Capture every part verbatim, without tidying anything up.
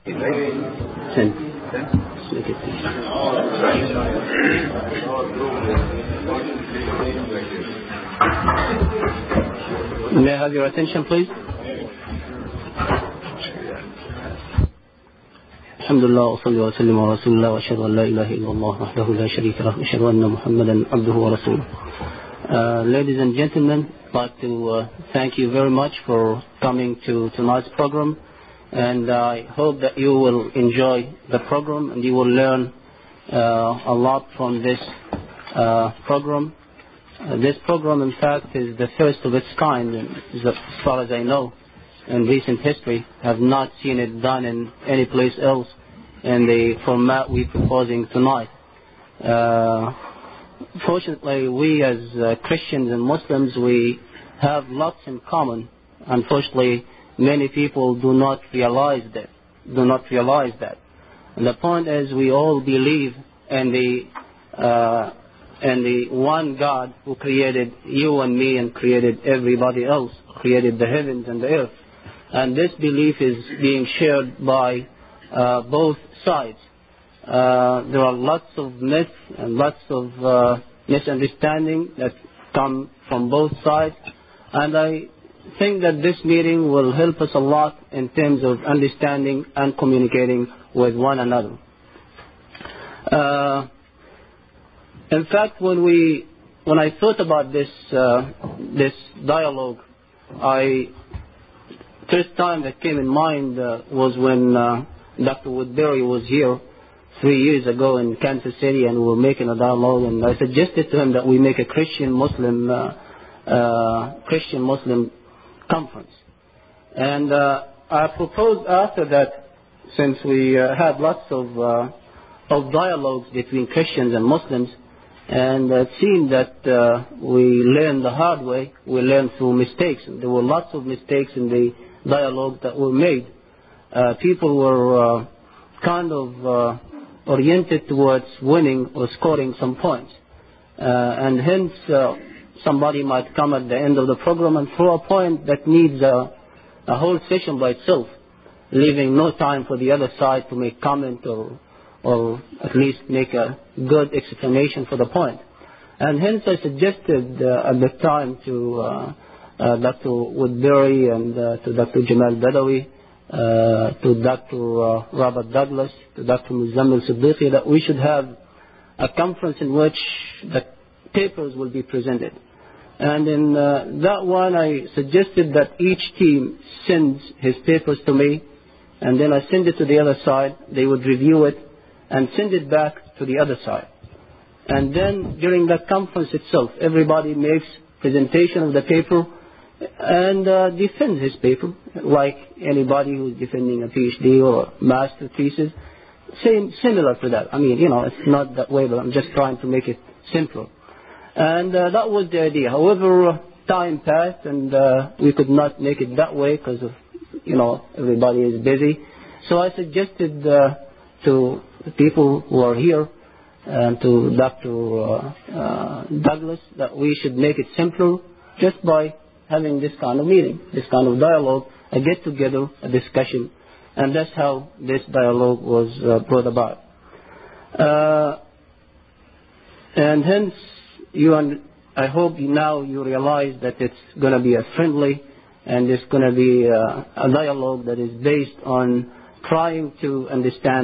Ten. Let's make it ten. May I have your attention, please? الحمد لله وصلي وسلم على رسول الله وأشهد أن لا إله إلا الله وحده لا شريك له وأشهد أن محمدا عبده ورسوله. Uh, ladies and gentlemen, I'd like to uh, thank you very much for coming to tonight's program, and I hope that you will enjoy the program and you will learn uh, a lot from this uh, program. Uh, this program, in fact, is the first of its kind, and as far as I know, in recent history. Have not seen it done in any place else in the format we're proposing tonight. Uh, fortunately, we as uh, Christians and Muslims, we have lots in common. Unfortunately, many people do not realize that. Do not realize that. And the point is, we all believe in the uh, in the one God who created you and me and created everybody else, created the heavens and the earth. And this belief is being shared by uh, both sides. Uh, there are lots of myths and lots of uh, misunderstanding that come from both sides. And I think that this meeting will help us a lot in terms of understanding and communicating with one another. Uh, in fact, when we, when I thought about this, uh, this dialogue, I first time that came in mind uh, was when uh, Doctor Woodbury was here three years ago in Kansas City, and we were making a dialogue, and I suggested to him that we make a Christian Muslim uh, uh, Christian Muslim conference. And uh, I proposed after that, since we uh, had lots of uh, of dialogues between Christians and Muslims, and it seemed that uh, we learned the hard way. We learned through mistakes. There were lots of mistakes in the dialogue that were made. Uh, people were uh, kind of uh, oriented towards winning or scoring some points. Uh, and hence, uh, somebody might come at the end of the program and throw a point that needs a, a whole session by itself, leaving no time for the other side to make comment or, or at least make a good explanation for the point. And hence I suggested uh, at the time to uh, Uh, Doctor Woodbury and uh, to Doctor Jamal Badawi, uh, to Doctor Uh, Robert Douglas, to Doctor Muzammil Siddiqui, that we should have a conference in which the papers will be presented. And in uh, that one, I suggested that each team sends his papers to me, and then I send it to the other side. They would review it and send it back to the other side. And then during that conference itself, everybody makes presentation of the paper and uh, defends his paper, like anybody who's defending a PhD or master thesis. Same, similar to that. I mean, you know, it's not that way, but I'm just trying to make it simpler. And uh, that was the idea. However, uh, time passed, and uh, we could not make it that way because of, you know, everybody is busy. So I suggested uh, to the people who are here and to Doctor Uh, uh, Douglas that we should make it simpler just by having this kind of meeting, this kind of dialogue, a get-together, a discussion. And that's how this dialogue was uh, brought about. Uh, and hence, you and I hope now you realize that it's going to be a friendly and it's going to be uh, a dialogue that is based on trying to understand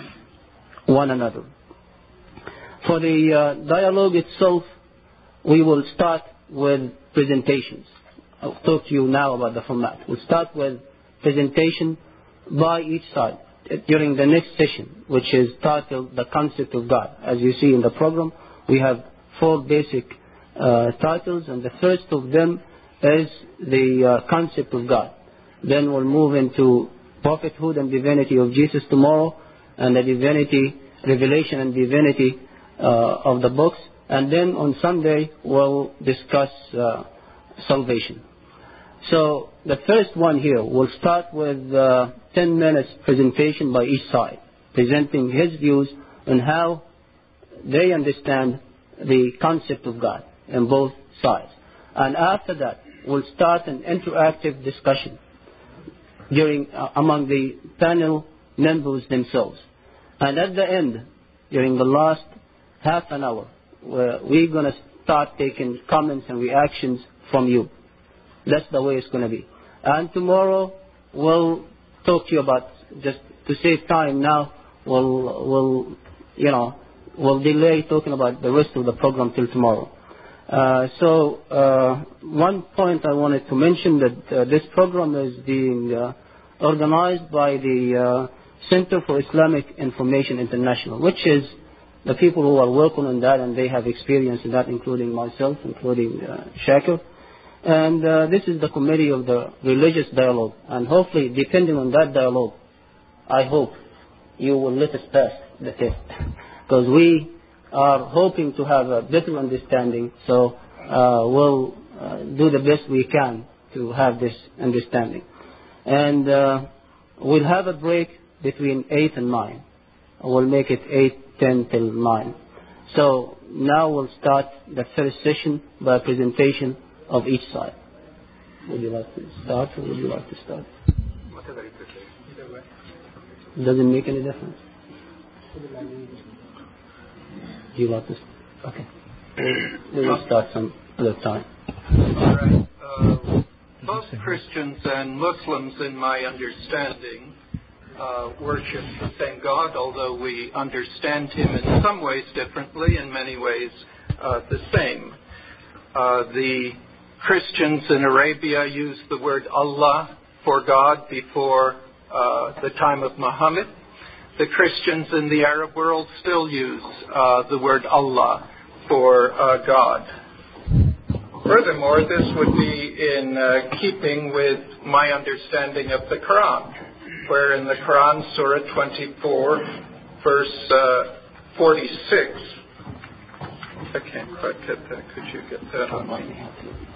one another. For the uh, dialogue itself, we will start with presentations. I'll talk to you now about the format. We'll start with presentation by each side during the next session, which is titled The Concept of God. As you see in the program, we have four basic uh, titles, and the first of them is the uh, concept of God. Then we'll move into prophethood and divinity of Jesus tomorrow, and the divinity, revelation and divinity uh, of the books. And then on Sunday, we'll discuss uh, salvation. So the first one here, we'll start with uh, ten minutes presentation by each side, presenting his views on how they understand the concept of God in both sides. And after that, we'll start an interactive discussion during uh, among the panel members themselves. And at the end, during the last half an hour, we're going to start taking comments and reactions from you. That's the way it's going to be. And tomorrow, we'll talk to you about, just to save time now, we'll, we'll you know, we'll delay talking about the rest of the program till tomorrow. Uh, so uh, one point I wanted to mention that uh, this program is being uh, organized by the uh, Center for Islamic Information International, which is the people who are working on that, and they have experience in that, including myself, including uh, Shakir. And uh, this is the committee of the religious dialogue. And hopefully, depending on that dialogue, I hope you will let us pass the test. Because we are hoping to have a better understanding, so uh, we'll uh, do the best we can to have this understanding. And uh, we'll have a break between eight and nine. We'll make it eight, ten till nine. So now we'll start the first session by a presentation of each side. Would you like to start or would you like to start? Whatever you prefer. Either way. It doesn't make any difference. Do you like to start? Okay. We will start some other time. All right. Uh, both Christians and Muslims, in my understanding, uh, worship the same God, although we understand Him in some ways differently, in many ways uh, the same. Uh, the Christians in Arabia use the word Allah for God before uh, the time of Muhammad. The Christians in the Arab world still use uh, the word Allah for uh, God. Furthermore, this would be in uh, keeping with my understanding of the Quran, where in the Quran, Surah twenty-four, verse uh, forty-six, I can't quite get that. Could you get that on my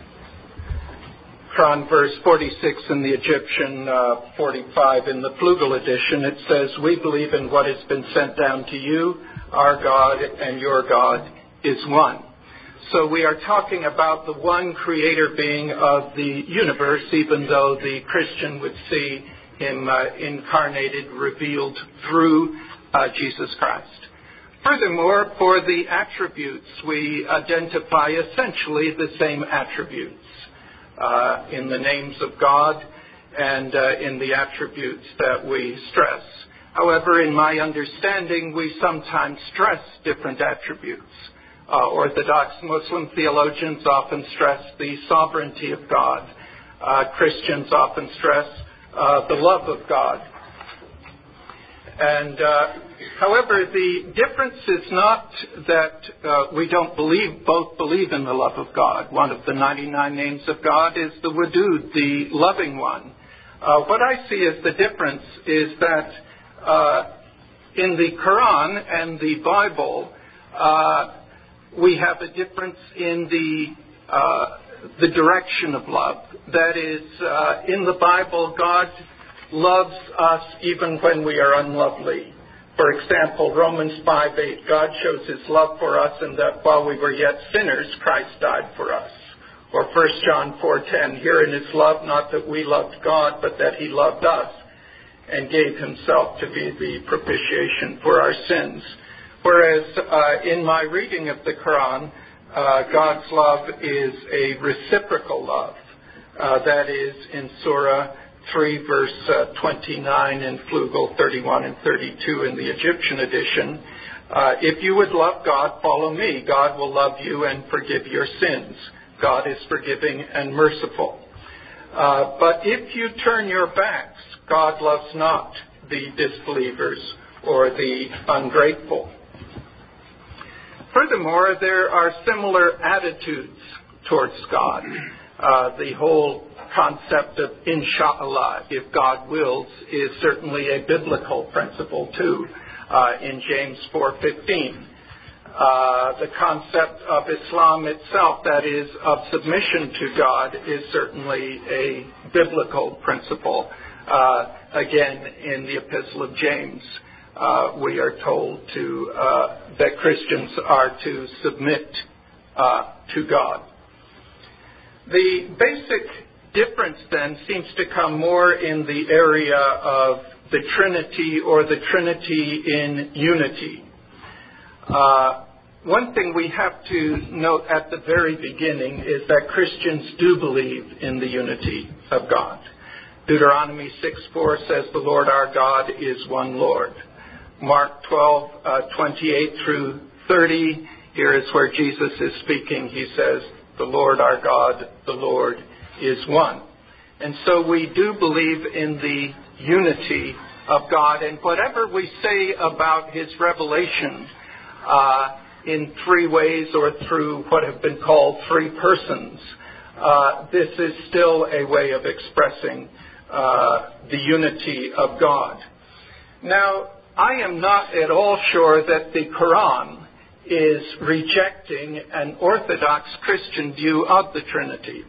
Quran, verse forty-six in the Egyptian, uh, forty-five in the Plugal edition, it says, "We believe in what has been sent down to you. Our God and your God is one." So we are talking about the one creator being of the universe, even though the Christian would see him uh, incarnated, revealed through uh, Jesus Christ. Furthermore, for the attributes, we identify essentially the same attributes. Uh, in the names of God and uh, in the attributes that we stress. However, in my understanding, we sometimes stress different attributes. Uh, Orthodox Muslim theologians often stress the sovereignty of God. Uh, Christians often stress uh, the love of God. And uh, however, the difference is not that uh, we don't believe, both believe in the love of God. One of the ninety-nine names of God is the Wadud, the loving one. Uh, what I see as the difference is that uh, in the Quran and the Bible, uh, we have a difference in the uh, the direction of love. That is, uh, in the Bible, God loves us even when we are unlovely. For example, Romans five eight, God shows His love for us in that while we were yet sinners, Christ died for us. Or First John four ten, herein is love, not that we loved God, but that He loved us and gave Himself to be the propitiation for our sins. Whereas uh, in my reading of the Quran, uh, God's love is a reciprocal love. Uh, that is in Surah three, verse uh, twenty-nine in Flugel, thirty-one and thirty-two in the Egyptian edition. Uh, if you would love God, follow me. God will love you and forgive your sins. God is forgiving and merciful. Uh, but if you turn your backs, God loves not the disbelievers or the ungrateful. Furthermore, there are similar attitudes towards God. Uh, the whole concept of inshallah, if God wills, is certainly a biblical principle too, uh, in James four fifteen. Uh, the concept of Islam itself, that is, of submission to God, is certainly a biblical principle. Uh, again, in the Epistle of James, uh, we are told to uh, that Christians are to submit uh, to God. The basic difference then seems to come more in the area of the Trinity or the Trinity in unity. Uh, one thing we have to note at the very beginning is that Christians do believe in the unity of God. Deuteronomy six four says the Lord our God is one Lord. Mark twelve, uh, twenty-eight through thirty, here is where Jesus is speaking. He says, the Lord our God, the Lord is one. And so we do believe in the unity of God. And whatever we say about his revelation uh, in three ways or through what have been called three persons, uh, this is still a way of expressing uh, the unity of God. Now, I am not at all sure that the Quran is rejecting an Orthodox Christian view of the Trinity.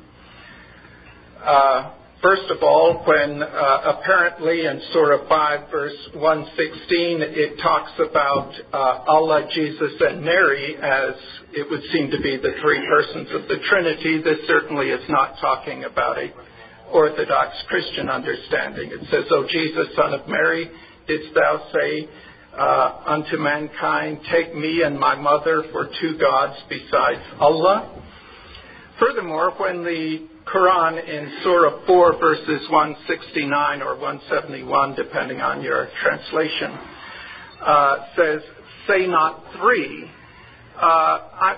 Uh, first of all, when uh, apparently in Surah five, verse one sixteen, it talks about uh, Allah, Jesus, and Mary as it would seem to be the three persons of the Trinity, this certainly is not talking about a Orthodox Christian understanding. It says, O Jesus, son of Mary, didst thou say uh, unto mankind, take me and my mother for two gods besides Allah? Furthermore, when the Quran in Surah four, verses one sixty-nine or one seventy-one, depending on your translation, uh, says, say not three, uh, I,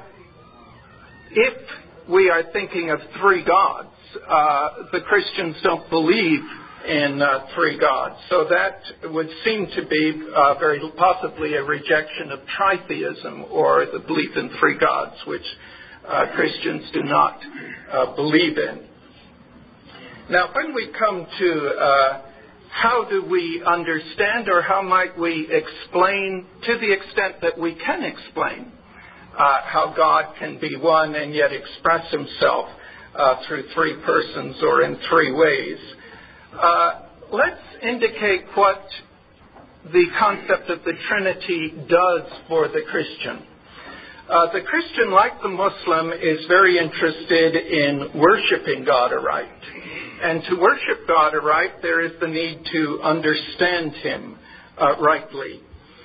if we are thinking of three gods, uh, the Christians don't believe in uh, three gods. So that would seem to be uh, very possibly a rejection of tritheism or the belief in three gods, which uh, Christians do not uh, believe in. Now, when we come to uh, how do we understand or how might we explain, to the extent that we can explain, uh, how God can be one and yet express himself uh, through three persons or in three ways, Uh, let's indicate what the concept of the Trinity does for the Christian. Uh, the Christian, like the Muslim, is very interested in worshiping God aright. And to worship God aright, there is the need to understand him uh, rightly.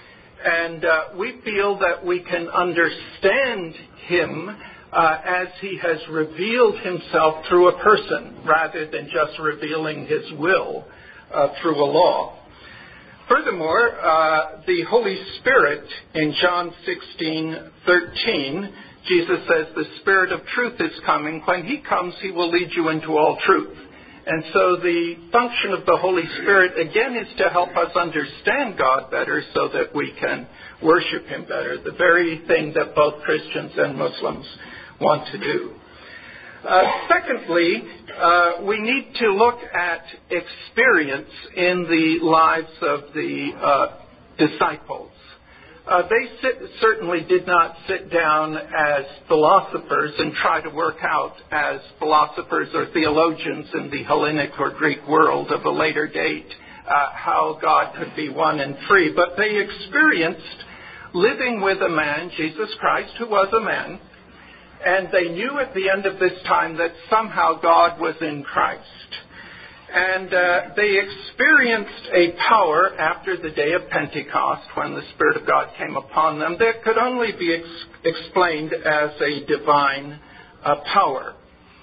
And uh, we feel that we can understand him Uh, as he has revealed himself through a person, rather than just revealing his will uh, through a law. Furthermore, uh, the Holy Spirit in John sixteen thirteen, Jesus says, the Spirit of truth is coming. When he comes, he will lead you into all truth. And so the function of the Holy Spirit, again, is to help us understand God better so that we can worship him better, the very thing that both Christians and Muslims want to do. Uh, secondly, uh, we need to look at experience in the lives of the uh, disciples. Uh, they sit, certainly did not sit down as philosophers and try to work out as philosophers or theologians in the Hellenic or Greek world of a later date uh, how God could be one and three, but they experienced living with a man, Jesus Christ, who was a man, and they knew at the end of this time that somehow God was in Christ. And uh, they experienced a power after the day of Pentecost, when the Spirit of God came upon them, that could only be ex- explained as a divine uh, power.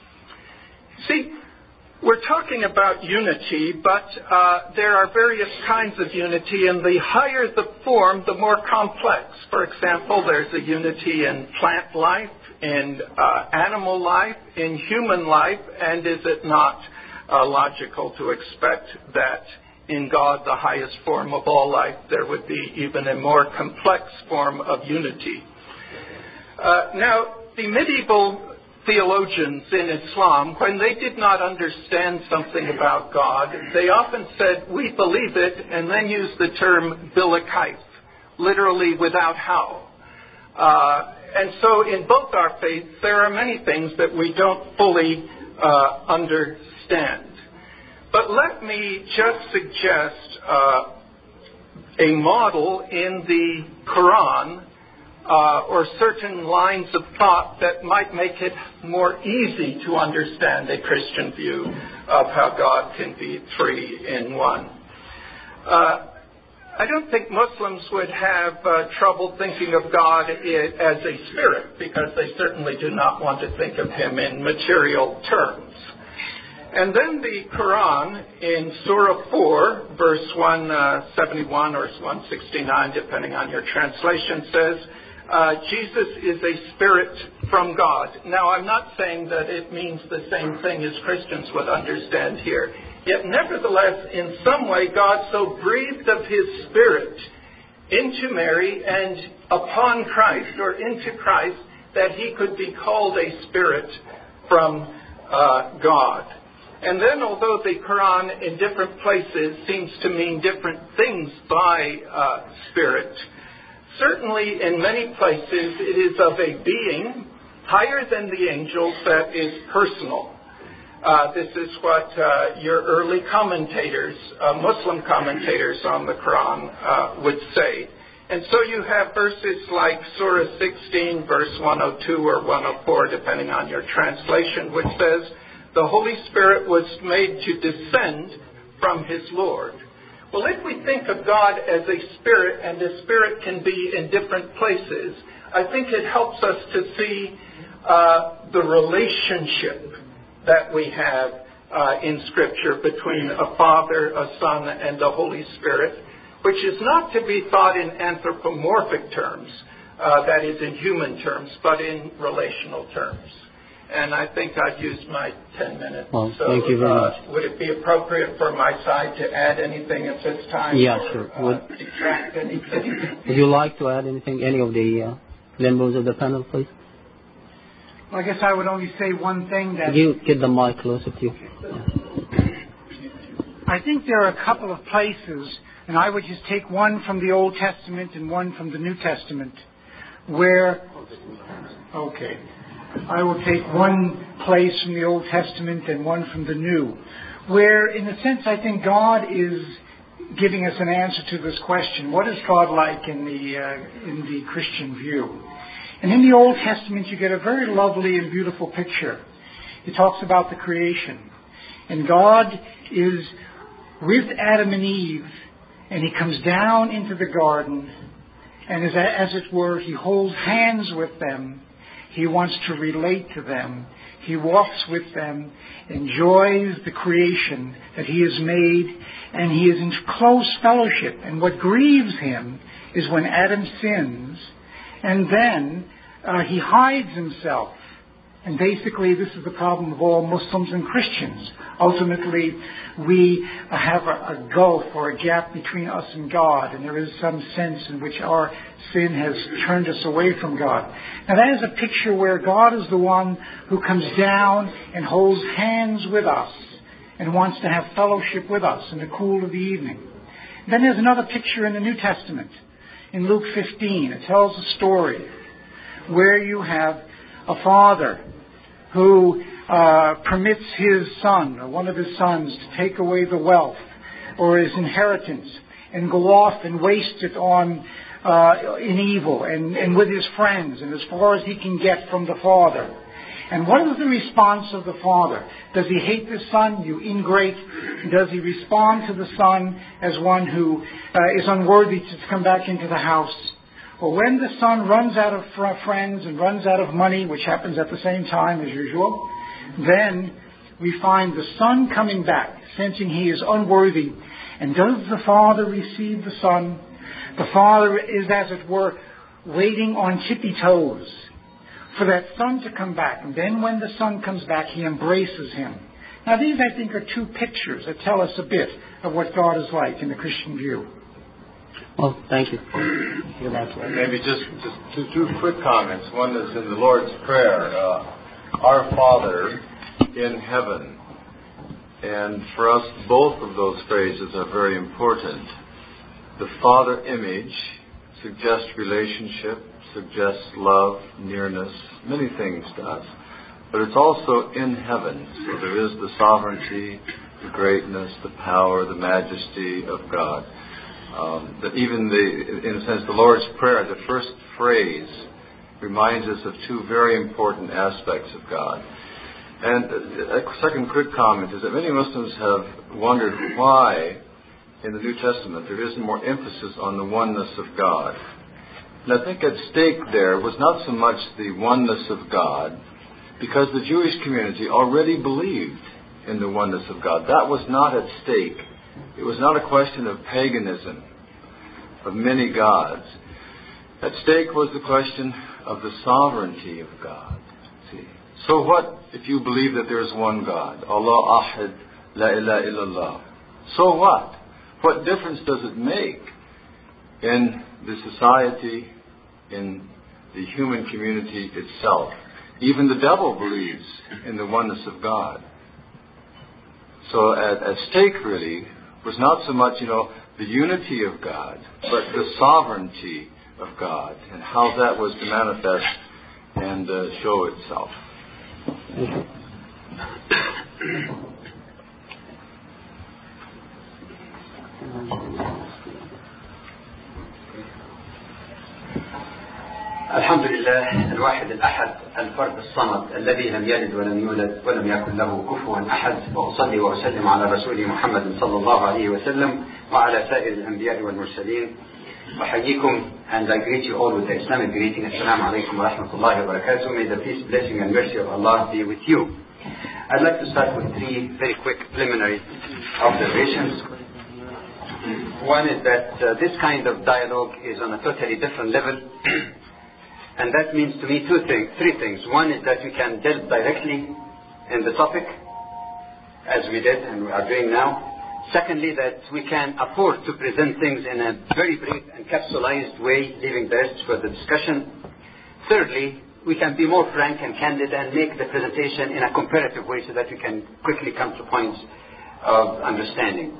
See, we're talking about unity, but uh, there are various kinds of unity, and the higher the form, the more complex. For example, there's a unity in plant life, in uh, animal life, in human life, and is it not uh, logical to expect that in God, the highest form of all life, there would be even a more complex form of unity? Uh, now, the medieval theologians in Islam, when they did not understand something about God, they often said, we believe it, and then used the term bila kayf, literally without how. Uh, and so in both our faiths, there are many things that we don't fully uh, understand. But let me just suggest uh, a model in the Quran Uh, or certain lines of thought that might make it more easy to understand a Christian view of how God can be three in one. Uh, I don't think Muslims would have uh, trouble thinking of God as a spirit, because they certainly do not want to think of him in material terms. And then the Quran in Surah four, verse one seventy-one or one sixty-nine, depending on your translation, says, uh, Jesus is a spirit from God. Now, I'm not saying that it means the same thing as Christians would understand here. Yet, nevertheless, in some way, God so breathed of his Spirit into Mary and upon Christ, or into Christ, that he could be called a spirit from uh, God. And then, although the Quran in different places seems to mean different things by uh, spirit, certainly in many places it is of a being higher than the angels that is personal. Uh, this is what uh, your early commentators, uh, Muslim commentators on the Quran uh, would say. And so you have verses like Surah sixteen, verse one oh two or one oh four, depending on your translation, which says, the Holy Spirit was made to descend from his Lord. Well, if we think of God as a spirit, and the spirit can be in different places, I think it helps us to see uh, the relationship that we have uh, in Scripture between a Father, a Son, and the Holy Spirit, which is not to be thought in anthropomorphic terms, uh, that is in human terms, but in relational terms. And I think I've used my ten minutes. Well, so, thank you very uh, much. Would it be appropriate for my side to add anything at this time? Yeah, or, sure. Uh, Would, detract anything? would you like to add anything, any of the uh, members of the panel, please? Well, I guess I would only say one thing, that Could you get the mic closer to you? I think there are a couple of places, and I would just take one from the Old Testament and one from the New Testament, where, okay, I will take one place from the Old Testament and one from the New, where, in a sense, I think God is giving us an answer to this question: what is God like in the uh, in the Christian view? And in the Old Testament, you get a very lovely and beautiful picture. It talks about the creation. And God is with Adam and Eve, and he comes down into the garden, and as, as it were, he holds hands with them. He wants to relate to them. He walks with them, enjoys the creation that he has made, and he is in close fellowship. And what grieves him is when Adam sins, and then uh, he hides himself. And basically, this is the problem of all Muslims and Christians. Ultimately, we have a, a gulf or a gap between us and God, and there is some sense in which our sin has turned us away from God. Now, that is a picture where God is the one who comes down and holds hands with us and wants to have fellowship with us in the cool of the evening. Then there's another picture in the New Testament. In Luke fifteen, it tells a story where you have a father who uh, permits his son, or one of his sons, to take away the wealth or his inheritance and go off and waste it on uh, in evil and, and with his friends and as far as he can get from the father. And what is the response of the father? Does he hate the son, you ingrate? Does he respond to the son as one who uh, is unworthy to come back into the house? Well, when the son runs out of fr- friends and runs out of money, which happens at the same time as usual, then we find the son coming back, sensing he is unworthy. And does the father receive the son? The father is, as it were, waiting on tippy toes for that son to come back. And then when the son comes back, he embraces him. Now, these, I think, are two pictures that tell us a bit of what God is like in the Christian view. Well, thank you. Maybe just, just two, two quick comments. One is in the Lord's Prayer, uh, Our Father in heaven. And for us, both of those phrases are very important. The Father image suggests relationship, suggests love, nearness, many things to us. But it's also in heaven. So there is the sovereignty, the greatness, the power, the majesty of God. Um, that even the, in a sense, the Lord's Prayer, the first phrase, reminds us of two very important aspects of God. And a second quick comment is that many Muslims have wondered why in the New Testament, there is more emphasis on the oneness of God. And I think at stake there was not so much the oneness of God, because the Jewish community already believed in the oneness of God. That was not at stake. It was not a question of paganism, of many gods. At stake was the question of the sovereignty of God. See? So what if you believe that there is one God? Allah Ahad, La ilaha illallah. So what? What difference does it make in the society, in the human community itself? Even the devil believes in the oneness of God. So at, at stake really was not so much, you know, the unity of God, but the sovereignty of God and how that was to manifest and uh, show itself. الحمد لله الواحد الأحد الفرد الصمد الذي لم يلد ولم يولد ولم يكن له كفوا أحد، وأصلي وأسلم على رسول محمد صلى الله عليه وسلم وعلى سائر الأنبياء والمرسلين. أحييكم and I greet you all with the Islamic greeting. Assalamu alaikum wa rahmatullahi wa barakatuh. May the peace, blessing and mercy of Allah be with you. I'd like to start with three very quick preliminary observations. One is that uh, this kind of dialogue is on a totally different level. And that means to me two things, three things. One is that we can delve directly in the topic, as we did and we are doing now. Secondly, that we can afford to present things in a very brief and capsulized way, leaving the rest for the discussion. Thirdly, we can be more frank and candid and make the presentation in a comparative way so that we can quickly come to points of understanding.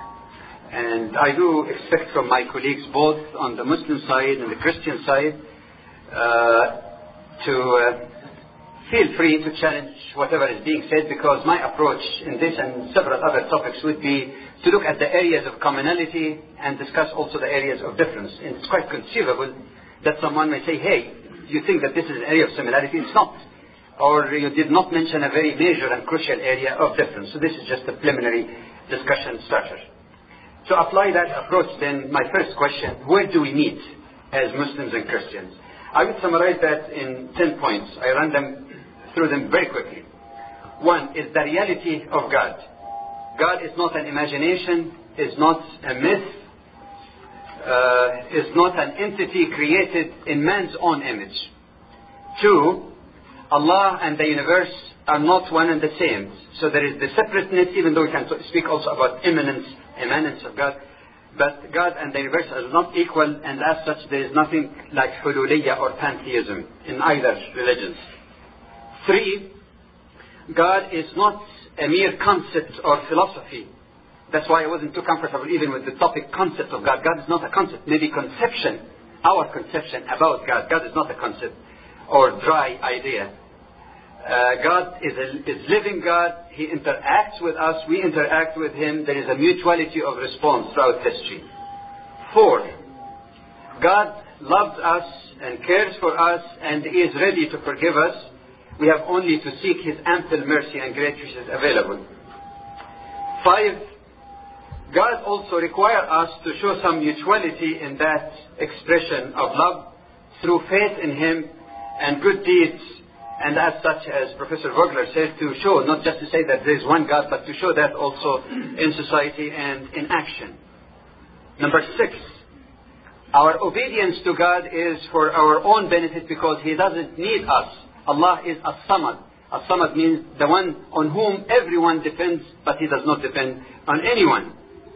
And I do expect from my colleagues, both on the Muslim side and the Christian side, Uh, to uh, feel free to challenge whatever is being said, because my approach in this and several other topics would be to look at the areas of commonality and discuss also the areas of difference. And it's quite conceivable that someone may say, hey, you think that this is an area of similarity? It's not. Or you did not mention a very major and crucial area of difference. So this is just a preliminary discussion starter. To apply that approach, then my first question, where do we meet as Muslims and Christians? I would summarize that in ten points. I run them through them very quickly. One is the reality of God. God is not an imagination, is not a myth, uh, is not an entity created in man's own image. Two, Allah and the universe are not one and the same. So there is the separateness, even though we can speak also about immanence, immanence of God. But God and the universe are not equal, and as such there is nothing like hululiyya or pantheism in either religions. Three, God is not a mere concept or philosophy. That's why I wasn't too comfortable even with the topic concept of God. God is not a concept, maybe conception, our conception about God. God is not a concept or dry idea. Uh, God is a is living God. He interacts with us. We interact with Him. There is a mutuality of response throughout history. Four, God loves us and cares for us and He is ready to forgive us. We have only to seek His ample mercy and grace which is available. Five, God also requires us to show some mutuality in that expression of love through faith in Him and good deeds. And as such, as Professor Vogler said, to show, not just to say that there is one God, but to show that also in society and in action. Number six, our obedience to God is for our own benefit because He doesn't need us. Allah is As-Samad. As-Samad means the one on whom everyone depends, but He does not depend on anyone.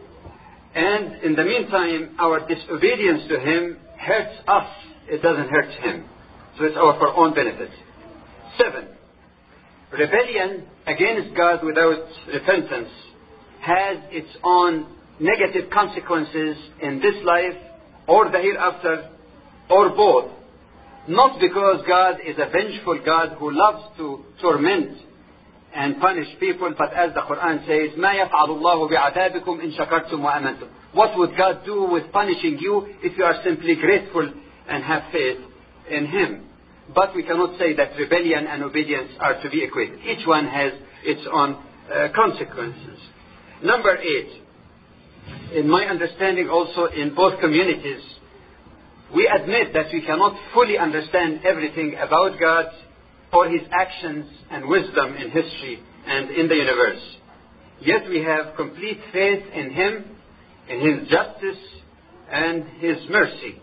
And in the meantime, our disobedience to Him hurts us. It doesn't hurt Him. So it's our for our own benefit. Seven, rebellion against God without repentance has its own negative consequences in this life or the hereafter or both. Not because God is a vengeful God who loves to torment and punish people, but as the Quran says, مَا يَفْعَلُ اللَّهُ بِعَذَابِكُمْ إِن شَكَرْتُمْ وَأَمَنْتُمْ. What would God do with punishing you if you are simply grateful and have faith in Him? But we cannot say that rebellion and obedience are to be equated. Each one has its own uh, consequences. Number eight, in my understanding also in both communities, we admit that we cannot fully understand everything about God or His actions and wisdom in history and in the universe. Yet we have complete faith in Him, in His justice and His mercy.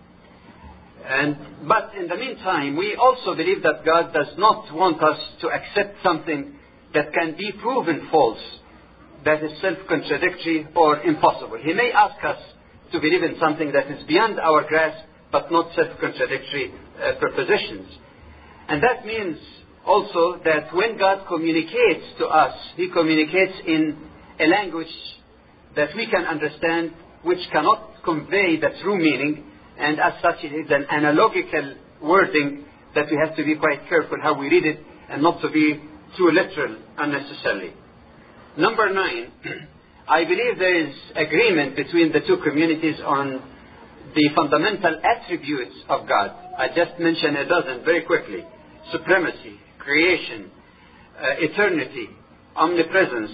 And, but in the meantime, we also believe that God does not want us to accept something that can be proven false, that is self-contradictory or impossible. He may ask us to believe in something that is beyond our grasp, but not self-contradictory uh, propositions. And that means also that when God communicates to us, He communicates in a language that we can understand, which cannot convey the true meaning, and as such it is an analogical wording that we have to be quite careful how we read it and not to be too literal unnecessarily. Number nine, I believe there is agreement between the two communities on the fundamental attributes of God. I just mentioned a dozen very quickly. Supremacy, creation, uh, eternity, omnipresence,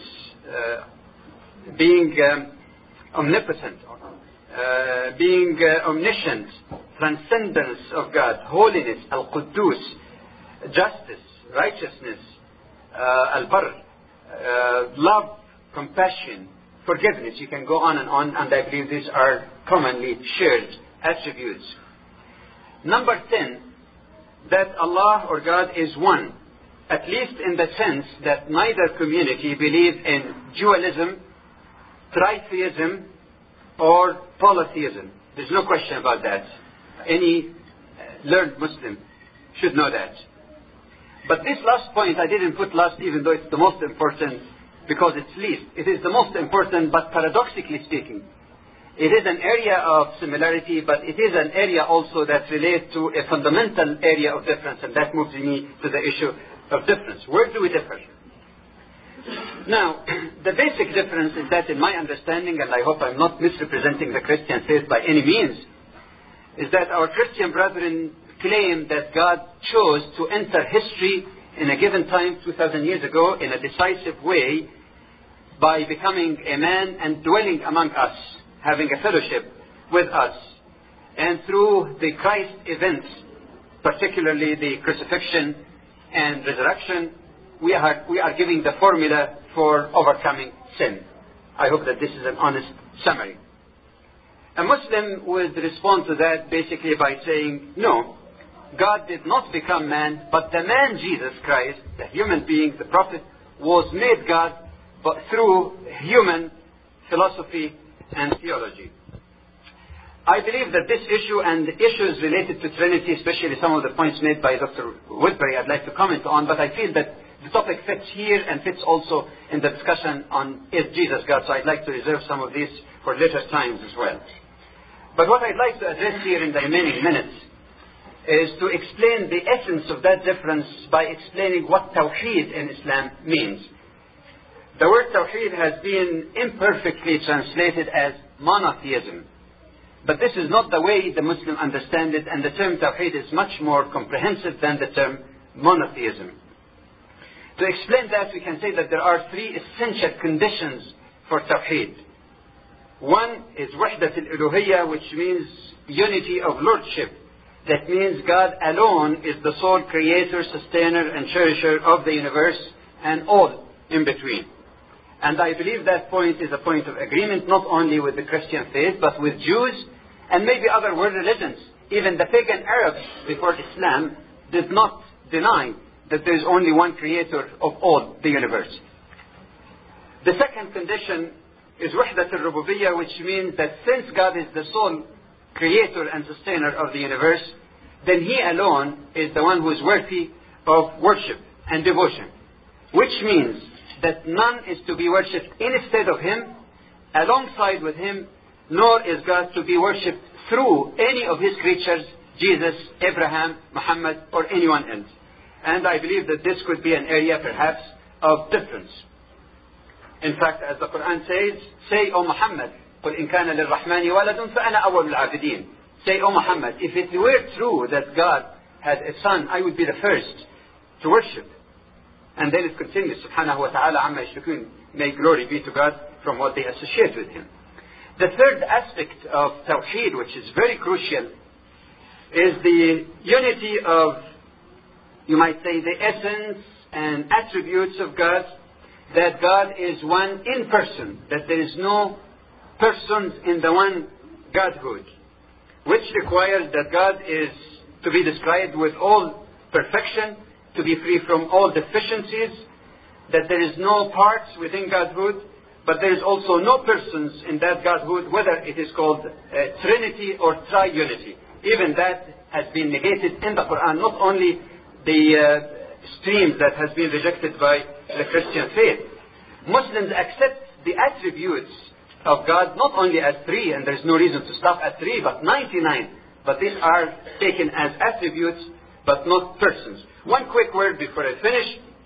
uh, being um, omnipotent, uh, being uh, omniscient, transcendence of God, holiness, al-Quddus, justice, righteousness, uh, al-Barr, uh, love, compassion, forgiveness. You can go on and on, and I believe these are commonly shared attributes. Number ten, that Allah or God is one, at least in the sense that neither community believe in dualism, tritheism, or polytheism. There's no question about that. Any uh, learned Muslim should know that. But this last point I didn't put last, even though it's the most important, because it's least. It is the most important, but paradoxically speaking, it is an area of similarity, but it is an area also that relates to a fundamental area of difference, and that moves me to the issue of difference. Where do we differ? Now, the basic difference is that in my understanding, and I hope I'm not misrepresenting the Christian faith by any means, is that our Christian brethren claim that God chose to enter history in a given time two thousand years ago in a decisive way by becoming a man and dwelling among us, having a fellowship with us. And through the Christ events, particularly the crucifixion and resurrection, we are, we are giving the formula for overcoming sin. I hope that this is an honest summary. A Muslim would respond to that basically by saying, no, God did not become man, but the man Jesus Christ, the human being, the prophet, was made God but through human philosophy and theology. I believe that this issue and the issues related to Trinity, especially some of the points made by Doctor Woodbury, I'd like to comment on, but I feel that the topic fits here and fits also in the discussion on is Jesus God, so I'd like to reserve some of these for later times as well. But what I'd like to address here in the remaining minutes is to explain the essence of that difference by explaining what Tawheed in Islam means. The word Tawheed has been imperfectly translated as monotheism. But this is not the way the Muslim understands it, and the term Tawheed is much more comprehensive than the term monotheism. To explain that, we can say that there are three essential conditions for Tawheed. One is Wahdat al-Uluhiyyah, which means unity of lordship. That means God alone is the sole creator, sustainer, and cherisher of the universe and all in between. And I believe that point is a point of agreement not only with the Christian faith, but with Jews and maybe other world religions. Even the pagan Arabs before Islam did not deny that there is only one creator of all the universe. The second condition is Wahdat al-Rububiyyah, which means that since God is the sole creator and sustainer of the universe, then He alone is the one who is worthy of worship and devotion. Which means that none is to be worshipped instead of Him, alongside with Him, nor is God to be worshipped through any of His creatures, Jesus, Abraham, Muhammad, or anyone else. And I believe that this could be an area perhaps of difference. In fact, as the Quran says, say, O Muhammad, قُلْ إِنْ كَانَ لِلرَّحْمَنِ وَلَدٌ فَأَنَا أَوَّلُ الْعَابِدِينَ. Say, O Muhammad, if it were true that God had a son, I would be the first to worship. And then it continues, subhanahu wa ta'ala, amma yashrikun, may glory be to God from what they associate with Him. The third aspect of Tawheed, which is very crucial, is the unity of, you might say, the essence and attributes of God, that God is one in person, that there is no persons in the one Godhood, which requires that God is to be described with all perfection, to be free from all deficiencies, that there is no parts within Godhood, but there is also no persons in that Godhood, whether it is called uh, Trinity or Triunity. Even that has been negated in the Quran, not only the uh, stream that has been rejected by the Christian faith. Muslims accept the attributes of God not only as three, and there is no reason to stop at three, but ninety-nine. But these are taken as attributes, but not persons. One quick word before I finish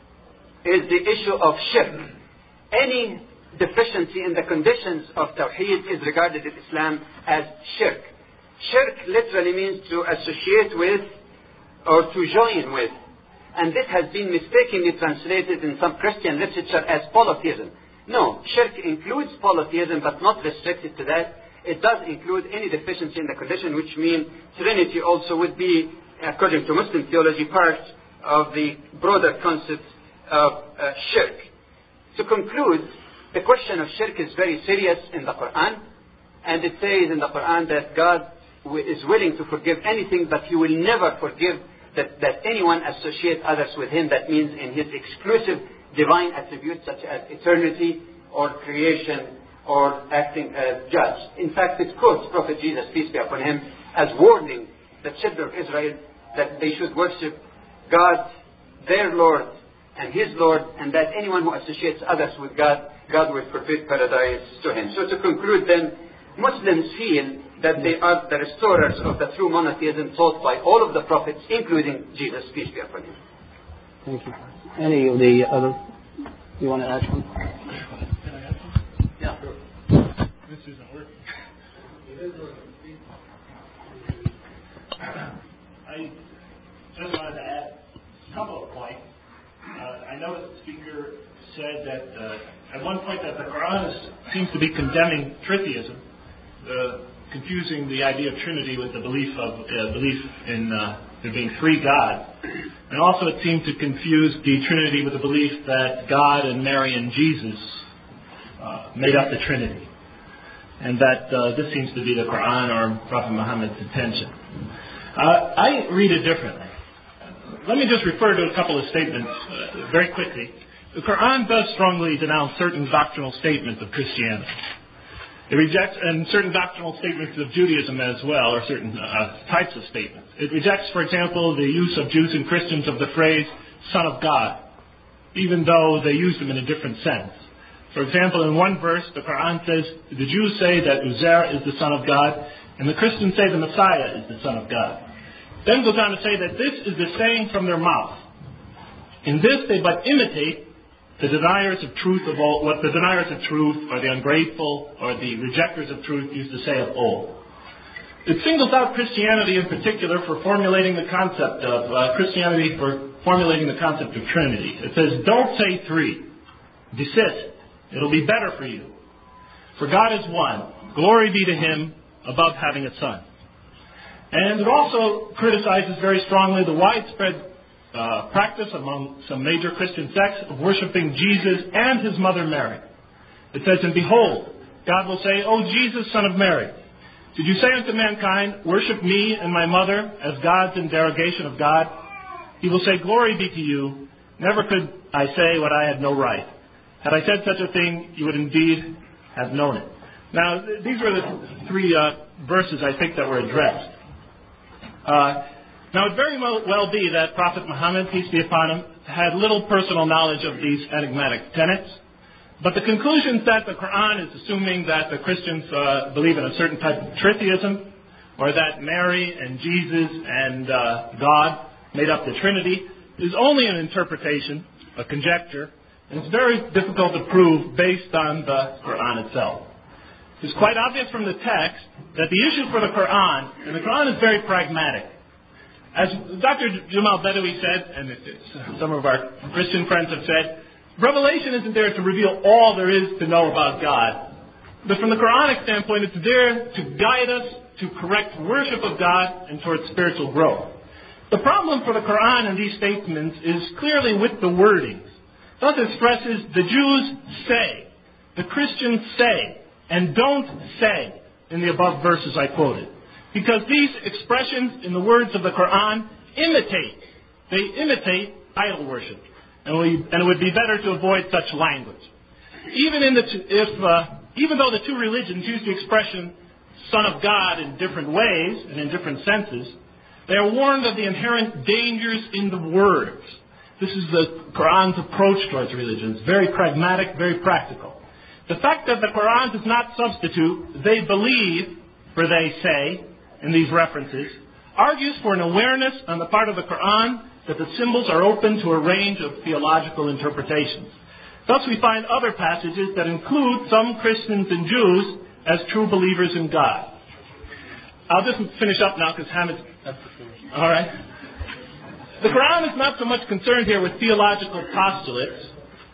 is the issue of shirk. Any deficiency in the conditions of Tawheed is regarded in Islam as shirk. Shirk literally means to associate with or to join with. And this has been mistakenly translated in some Christian literature as polytheism. No, shirk includes polytheism, but not restricted to that. It does include any deficiency in the condition, which means Trinity also would be, according to Muslim theology, part of the broader concept of uh, shirk. To conclude, the question of shirk is very serious in the Quran, and it says in the Quran that God is willing to forgive anything, but He will never forgive that, that anyone associate others with Him. That means in His exclusive divine attributes such as eternity or creation or acting as judge. In fact, it quotes Prophet Jesus, peace be upon him, as warning the children of Israel that they should worship God, their Lord, and His Lord, and that anyone who associates others with God, God will forbid paradise to him. So to conclude then, Muslims feel that they are the restorers of the true monotheism taught by all of the prophets, including Jesus, peace be upon him. Thank you. Any of the other, you want to add something? Can I add something? Yeah. Sure. This isn't working. It is working. I just wanted to add a couple of points. Uh, I know the speaker said that uh, at one point that the Quran is, seems to be condemning tritheism, uh, confusing the idea of Trinity with the belief of uh, belief in uh, there being three gods, and also it seemed to confuse the Trinity with the belief that God and Mary and Jesus uh, made up the Trinity, and that uh, this seems to be the Quran or Prophet Muhammad's intention. Uh, I read it differently. Let me just refer to a couple of statements uh, very quickly. The Quran does strongly denounce certain doctrinal statements of Christianity. It rejects, and certain doctrinal statements of Judaism as well, or certain uh, types of statements. It rejects, for example, the use of Jews and Christians of the phrase Son of God, even though they use them in a different sense. For example, in one verse, the Quran says, the Jews say that Uzair is the Son of God, and the Christians say the Messiah is the Son of God. Then goes on to say that this is the saying from their mouth. In this they but imitate the deniers of truth of all, what the deniers of truth or the ungrateful or the rejectors of truth used to say of old. It singles out Christianity in particular for formulating the concept of, uh, Christianity for formulating the concept of Trinity. It says, don't say three. Desist. It'll be better for you. For God is one. Glory be to Him above having a son. And it also criticizes very strongly the widespread uh, practice among some major Christian sects of worshiping Jesus and His mother Mary. It says, and behold, God will say, O Jesus, son of Mary, did you say unto mankind, worship me and my mother as gods in derogation of God? He will say, glory be to you. Never could I say what I had no right. Had I said such a thing, you would indeed have known it. Now, th- these were the three uh, verses I think that were addressed. Uh, now, it very well be that Prophet Muhammad, peace be upon him, had little personal knowledge of these enigmatic tenets. But the conclusions that the Quran is assuming that the Christians uh, believe in a certain type of tritheism, or that Mary and Jesus and uh, God made up the Trinity, is only an interpretation, a conjecture, and it's very difficult to prove based on the Quran itself. It's quite obvious from the text that the issue for the Quran, and the Quran is very pragmatic. As Doctor Jamal Badawi said, and it's, it's, some of our Christian friends have said, Revelation isn't there to reveal all there is to know about God. But from the Quranic standpoint, it's there to guide us to correct worship of God and towards spiritual growth. The problem for the Quran in these statements is clearly with the wordings. Thus it stresses the Jews say, the Christians say, and don't say in the above verses I quoted. Because these expressions in the words of the Quran imitate. They imitate idol worship. And, we, and it would be better to avoid such language. Even, in the, if, uh, even though the two religions use the expression Son of God in different ways and in different senses, they are warned of the inherent dangers in the words. This is the Quran's approach towards religion. It's very pragmatic, very practical. The fact that the Quran does not substitute they believe for they say in these references argues for an awareness on the part of the Quran that the symbols are open to a range of theological interpretations. Thus we find other passages that include some Christians and Jews as true believers in God. I'll just finish up now because Hamid's... All right. The Quran is not so much concerned here with theological postulates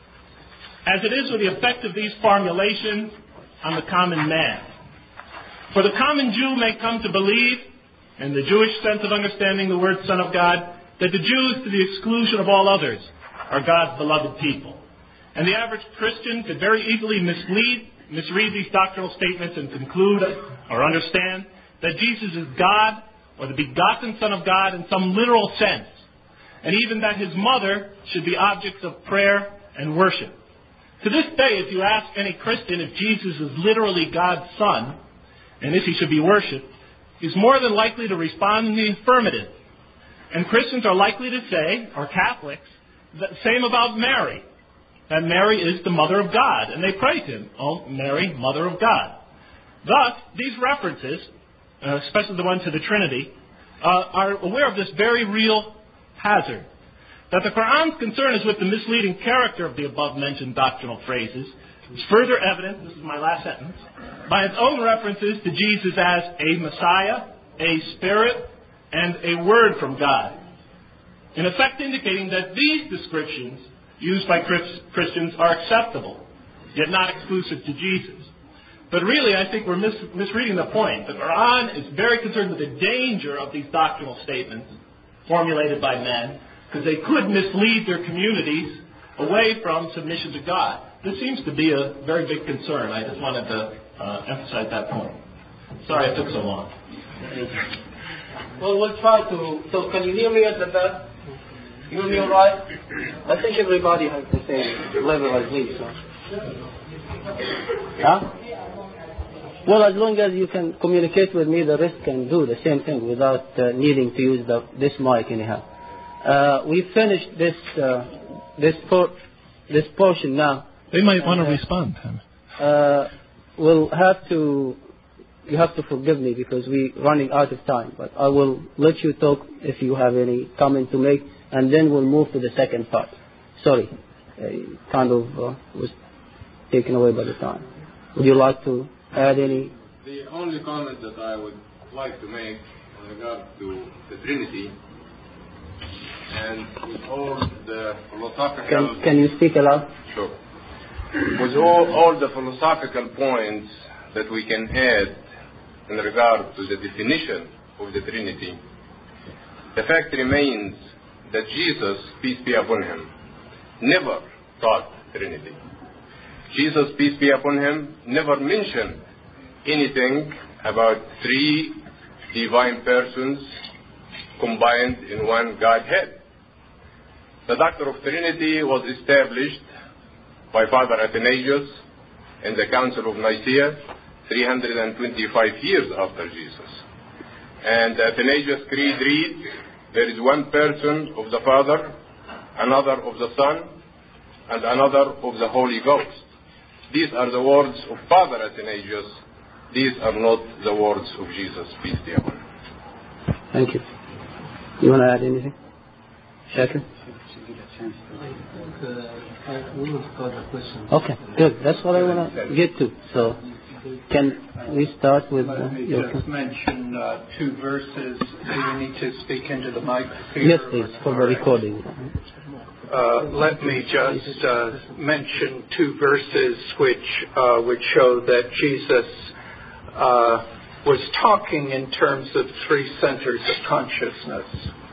as it is with the effect of these formulations on the common man. For the common Jew may come to believe, in the Jewish sense of understanding the word Son of God, that the Jews, to the exclusion of all others, are God's beloved people. And the average Christian could very easily mislead, misread these doctrinal statements and conclude or understand that Jesus is God or the begotten Son of God in some literal sense, and even that his mother should be objects of prayer and worship. To this day, if you ask any Christian if Jesus is literally God's Son, and if he should be worshipped, he's more than likely to respond in the affirmative. And Christians are likely to say, or Catholics, the same about Mary, that Mary is the Mother of God, and they praise him, oh, Mary, Mother of God. Thus, these references, uh, especially the one to the Trinity, uh, are aware of this very real hazard. That the Quran's concern is with the misleading character of the above-mentioned doctrinal phrases is further evident, this is my last sentence, by its own references to Jesus as a Messiah, a Spirit, and a Word from God. In effect indicating that these descriptions used by Christians are acceptable, yet not exclusive to Jesus. But really, I think we're mis- misreading the point. The Quran is very concerned with the danger of these doctrinal statements formulated by men, because they could mislead their communities away from submission to God. This seems to be a very big concern. I just wanted to uh, emphasize that point. Sorry it took so long. Well, we'll try to... So can you hear me at the back? You hear me all right? I think everybody has the same level as me, so... Huh? Well, as long as you can communicate with me, the rest can do the same thing without uh, needing to use the, this mic anyhow. Uh, we finished this uh, this por- this portion now. They might want to uh, respond. Uh, we'll have to. You have to forgive me because we're running out of time. But I will let you talk if you have any comment to make, and then we'll move to the second part. Sorry, uh, kind of uh, was taken away by the time. Would you like to add any? The only comment that I would like to make in regard to the Trinity, and with all the philosophical... Can, can you speak aloud? Sure. With all, all the philosophical points that we can add in regard to the definition of the Trinity, the fact remains that Jesus, peace be upon him, never taught Trinity. Jesus, peace be upon him, never mentioned anything about three divine persons combined in one Godhead. The doctrine of Trinity was established by Father Athanasius in the Council of Nicaea three hundred twenty-five years after Jesus. And the Athanasius Creed reads, there is one person of the Father, another of the Son, and another of the Holy Ghost. These are the words of Father Athanasius. These are not the words of Jesus, peace be upon him. Thank you. You want to add anything? Shakir? Okay, good. That's what I want to get to. So, can we start with uh, your... Just mention uh, two verses. Do you need to speak into the mic? Yes, please, for the recording. uh, let me just uh, mention two verses which uh, would show that Jesus uh, was talking in terms of three centers of consciousness.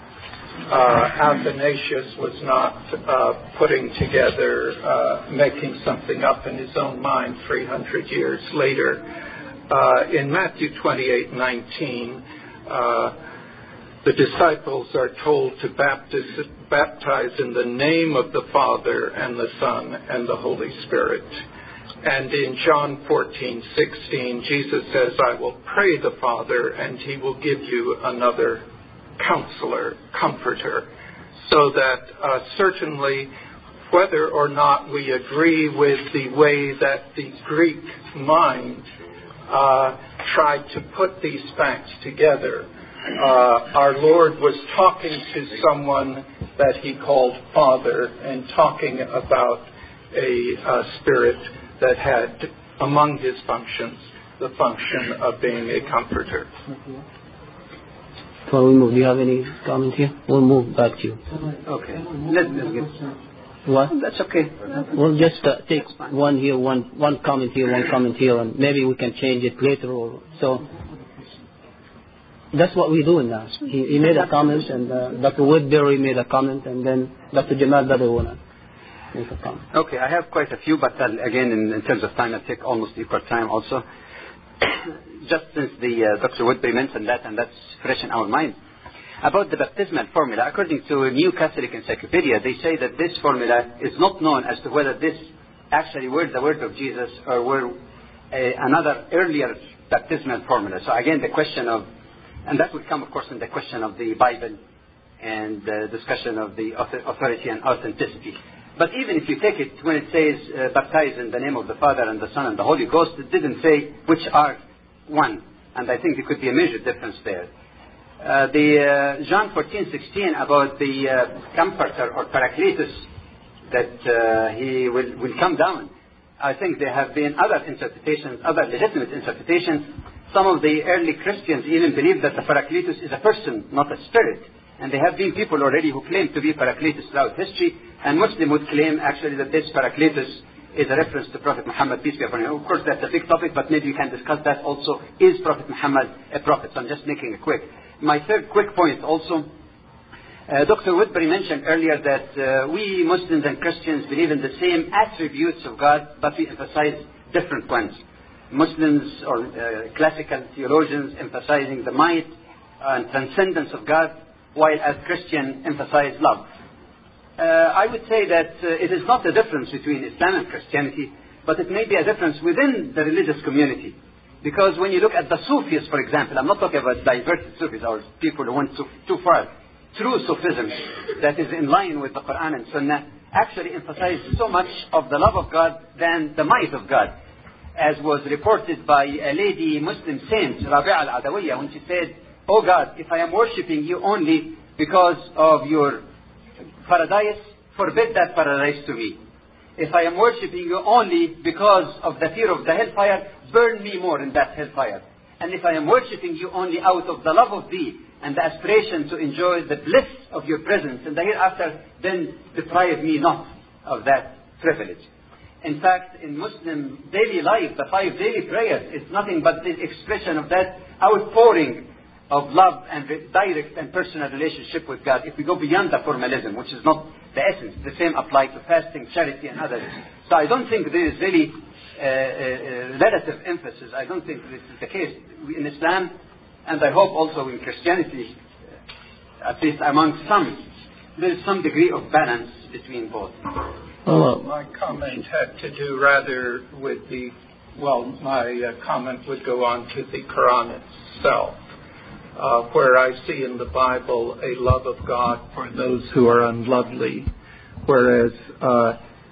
Uh, Athanasius was not uh, putting together, uh, making something up in his own mind three hundred years later. Uh, in Matthew twenty-eight nineteen, uh, the disciples are told to baptize, baptize in the name of the Father and the Son and the Holy Spirit. And in John fourteen sixteen, Jesus says, I will pray the Father, and he will give you another counselor, comforter. So that uh, certainly, whether or not we agree with the way that the Greek mind uh, tried to put these facts together, uh, our Lord was talking to someone that he called Father and talking about a uh, spirit that had, among his functions, the function of being a comforter. Before we move, do you have any comment here? We'll move back to you. Okay. Let's get. What? That's okay. We'll just uh, take one here, one one comment here, one comment here, and maybe we can change it later. Or so. That's what we're doing now. He, he made a comment, and uh, Doctor Woodbury made a comment, and then Doctor Jamal Badr wanna make a comment. Okay, I have quite a few, but uh, again, in, in terms of time, I'll take almost equal time also. Just since the uh, Doctor Woodbury mentioned that, and that's fresh in our mind. About the baptismal formula, according to a New Catholic Encyclopedia, they say that this formula is not known as to whether this actually were the word of Jesus or were a, another earlier baptismal formula. So again, the question of, and that would come, of course, in the question of the Bible and the discussion of the authority and authenticity. But even if you take it, when it says uh, baptize in the name of the Father and the Son and the Holy Ghost, it didn't say which are one. And I think there could be a major difference there. Uh, the uh, John fourteen sixteen about the uh, Comforter or Paracletus, that uh, he will, will come down. I think there have been other interpretations, other legitimate interpretations. Some of the early Christians even believed that the Paracletus is a person, not a spirit. And there have been people already who claim to be Paracletus throughout history. And Muslim would claim actually that this Paracletus is a reference to Prophet Muhammad, peace be upon him. Of course, that's a big topic, but maybe we can discuss that also. Is Prophet Muhammad a prophet? So I'm just making it quick. My third quick point also, uh, Doctor Woodbury mentioned earlier that uh, we Muslims and Christians believe in the same attributes of God, but we emphasize different ones. Muslims or uh, classical theologians emphasizing the might and transcendence of God, while as Christians emphasize love. Uh, I would say that uh, it is not a difference between Islam and Christianity, but it may be a difference within the religious community. Because when you look at the Sufis, for example, I'm not talking about diverted Sufis or people who went too, too far. True Sufism that is in line with the Quran and Sunnah actually emphasizes so much of the love of God than the might of God. As was reported by a lady Muslim saint, Rabi'a al-Adawiyya, when she said, "Oh God, if I am worshipping you only because of your paradise, forbid that paradise to me. If I am worshipping you only because of the fear of the hellfire, burn me more in that hellfire. And if I am worshipping you only out of the love of thee and the aspiration to enjoy the bliss of your presence in the hereafter, then deprive me not of that privilege." In fact, in Muslim daily life, the five daily prayers is nothing but the expression of that outpouring of love and direct and personal relationship with God. If we go beyond the formalism, which is not the essence, the same applies to fasting, charity, and others. So I don't think there is really uh, uh, relative emphasis. I don't think this is the case in Islam, and I hope also in Christianity, uh, at least among some, there is some degree of balance between both. Well, my comment had to do rather with the, well, my uh, comment would go on to the Quran itself. Uh, where I see in the Bible a love of God for those who are unlovely, whereas uh,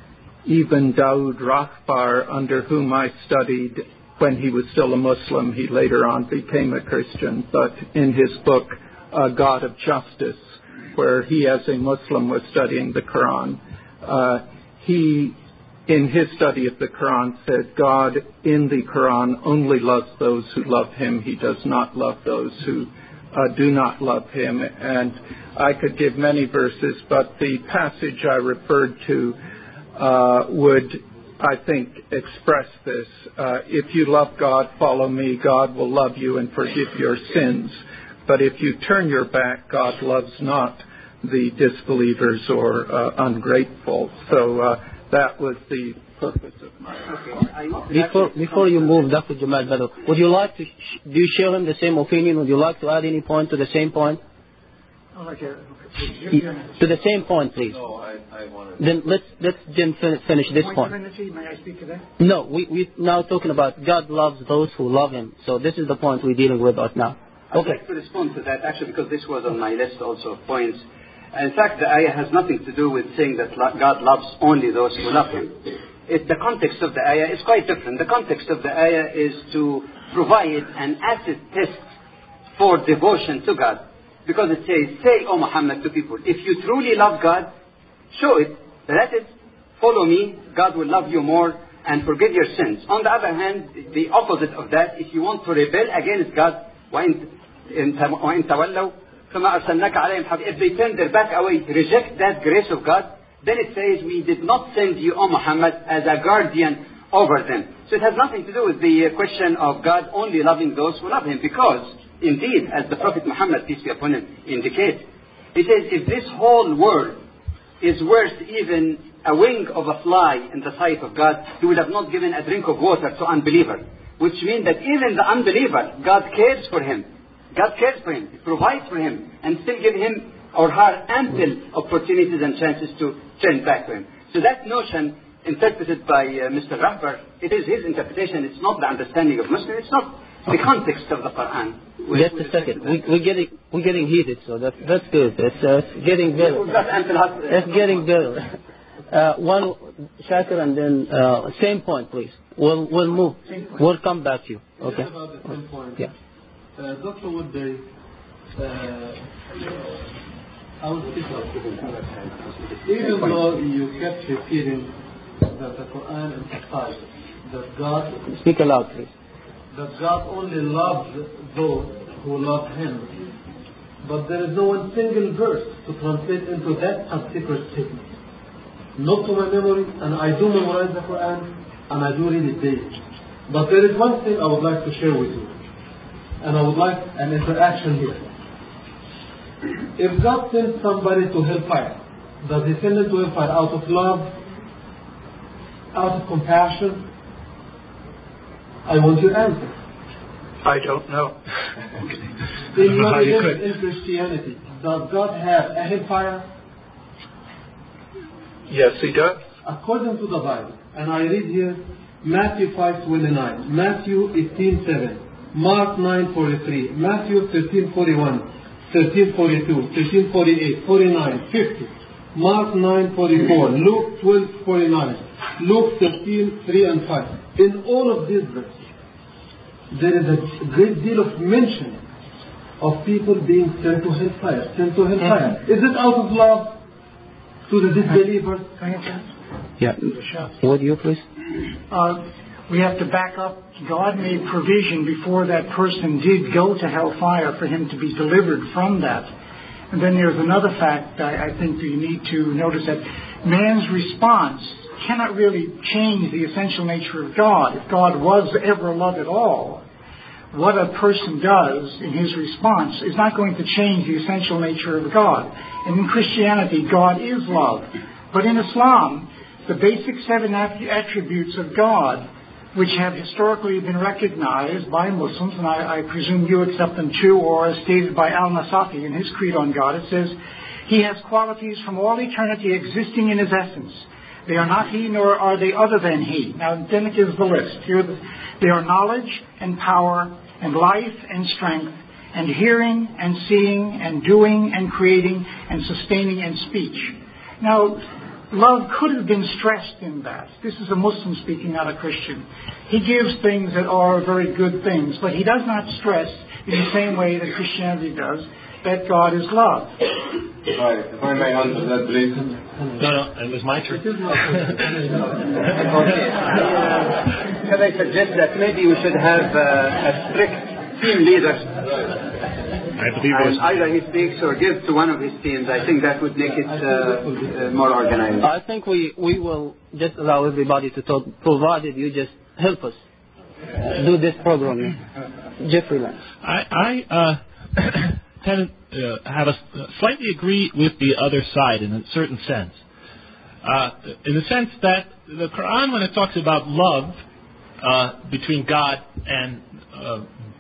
even Dawood Rakhbar, under whom I studied when he was still a Muslim, he later on became a Christian, but in his book, uh, God of Justice, where he as a Muslim was studying the Quran, uh, he, in his study of the Quran, said God in the Quran only loves those who love him. He does not love those who uh, do not love him. And I could give many verses, but the passage I referred to uh, would, I think, express this. Uh, if you love God, follow me. God will love you and forgive your sins. But if you turn your back, God loves not the disbelievers or uh, ungrateful. So uh, that was the purpose of my report. Before, before you move, Doctor Jamal Badawi, would you like to, sh- do you share him the same opinion? Would you like to add any point to the same point? Oh, like a, To the same point, please. No, I, I want to... Then let's, let's Jim fin- finish this point point. of Trinity, may I speak to that? No, we, we're now talking about God loves those who love him. So this is the point we're dealing with right now. I'd Okay. like to respond to that, actually, because this was on my list also of points. In fact, the ayah has nothing to do with saying that God loves only those who love him. It, the context of the ayah is quite different. The context of the ayah is to provide an acid test for devotion to God. Because it says, say, O Muhammad, to people, if you truly love God, show it. That is, follow me, God will love you more and forgive your sins. On the other hand, the opposite of that, if you want to rebel against God, وَإِن تَوَلَّوْا فَمَا أَرْسَلْنَاكَ عَلَيْهِمْ حَفِيظًا. If they turn their back away, reject that grace of God, then it says, we did not send you, O Muhammad, as a guardian over them. So it has nothing to do with the question of God only loving those who love him, because indeed, as the Prophet Muhammad, peace be upon him, indicates, he says, if this whole world is worth even a wing of a fly in the sight of God, he would have not given a drink of water to unbeliever. Which means that even the unbeliever, God cares for him. God cares for him, he provides for him, and still give him or her ample opportunities and chances to turn back to him. So that notion, interpreted by uh, Mister Rahbar, it is his interpretation, it's not the understanding of Muslims, it's not the context of the Quran. Just a second. We, we're getting we're getting heated, so that's that's good. It's, uh, it's getting better. It's getting better. Uh, one Shakir, and then uh, same point, please. We'll we'll move. We'll come back to you. Okay. Just about the same point. Yeah. Uh, Doctor Woodbury, uh, I would speak up. Even though you kept repeating that the Quran emphasizes that God Speak aloud, please. that God only loves those who love Him. But there is no one single verse to translate into that particular statement. Not to my memory, and I do memorize the Quran, and I do read it daily. But there is one thing I would like to share with you, and I would like an interaction here. If God sends somebody to hellfire, does He send them to hellfire out of love, out of compassion? I want your answer. I don't know. In your religion, in Christianity, does God have a hellfire? Yes, he does. According to the Bible, and I read here Matthew five twenty-nine, Matthew eighteen seven, Mark nine forty-three, Matthew thirteen forty-one, thirteen forty-two, thirteen forty-eight, forty-nine, fifty, Mark nine forty-four, Luke twelve forty-nine, Luke thirteen three and five. In all of these verses, there is a great deal of mention of people being sent to hellfire, sent to hellfire. Is it out of love to the disbelievers? Yeah. Would you please? Uh, we have to back up. God made provision before that person did go to hellfire for him to be delivered from that. And then there's another fact I, I think that you need to notice, that man's response cannot really change the essential nature of God. If God was ever love at all, what a person does in his response is not going to change the essential nature of God. And in Christianity, God is love. But in Islam, the basic seven attributes of God, which have historically been recognized by Muslims, and I, I presume you accept them too, or as stated by Al-Nasafi in his creed on God, it says, He has qualities from all eternity existing in His essence. They are not He, nor are they other than He. Now, then it gives the list. Here, they are knowledge and power and life and strength and hearing and seeing and doing and creating and sustaining and speech. Now, love could have been stressed in that. This is a Muslim speaking, not a Christian. He gives things that are very good things, but he does not stress in the same way that Christianity does that God is love. Right. If I may answer that, please. No, no, it was my turn. Can I suggest that maybe we should have uh, a strict team leader? I believe it was. And either he speaks or gives to one of his teams. I think that would make it uh, uh, more organized. I think we, we will just allow everybody to talk, provided you just help us do this program. Jeffrey Lance. I, I uh, tend to uh, have a, uh, slightly agree with the other side in a certain sense. Uh, in the sense that the Quran, when it talks about love uh, between God and uh,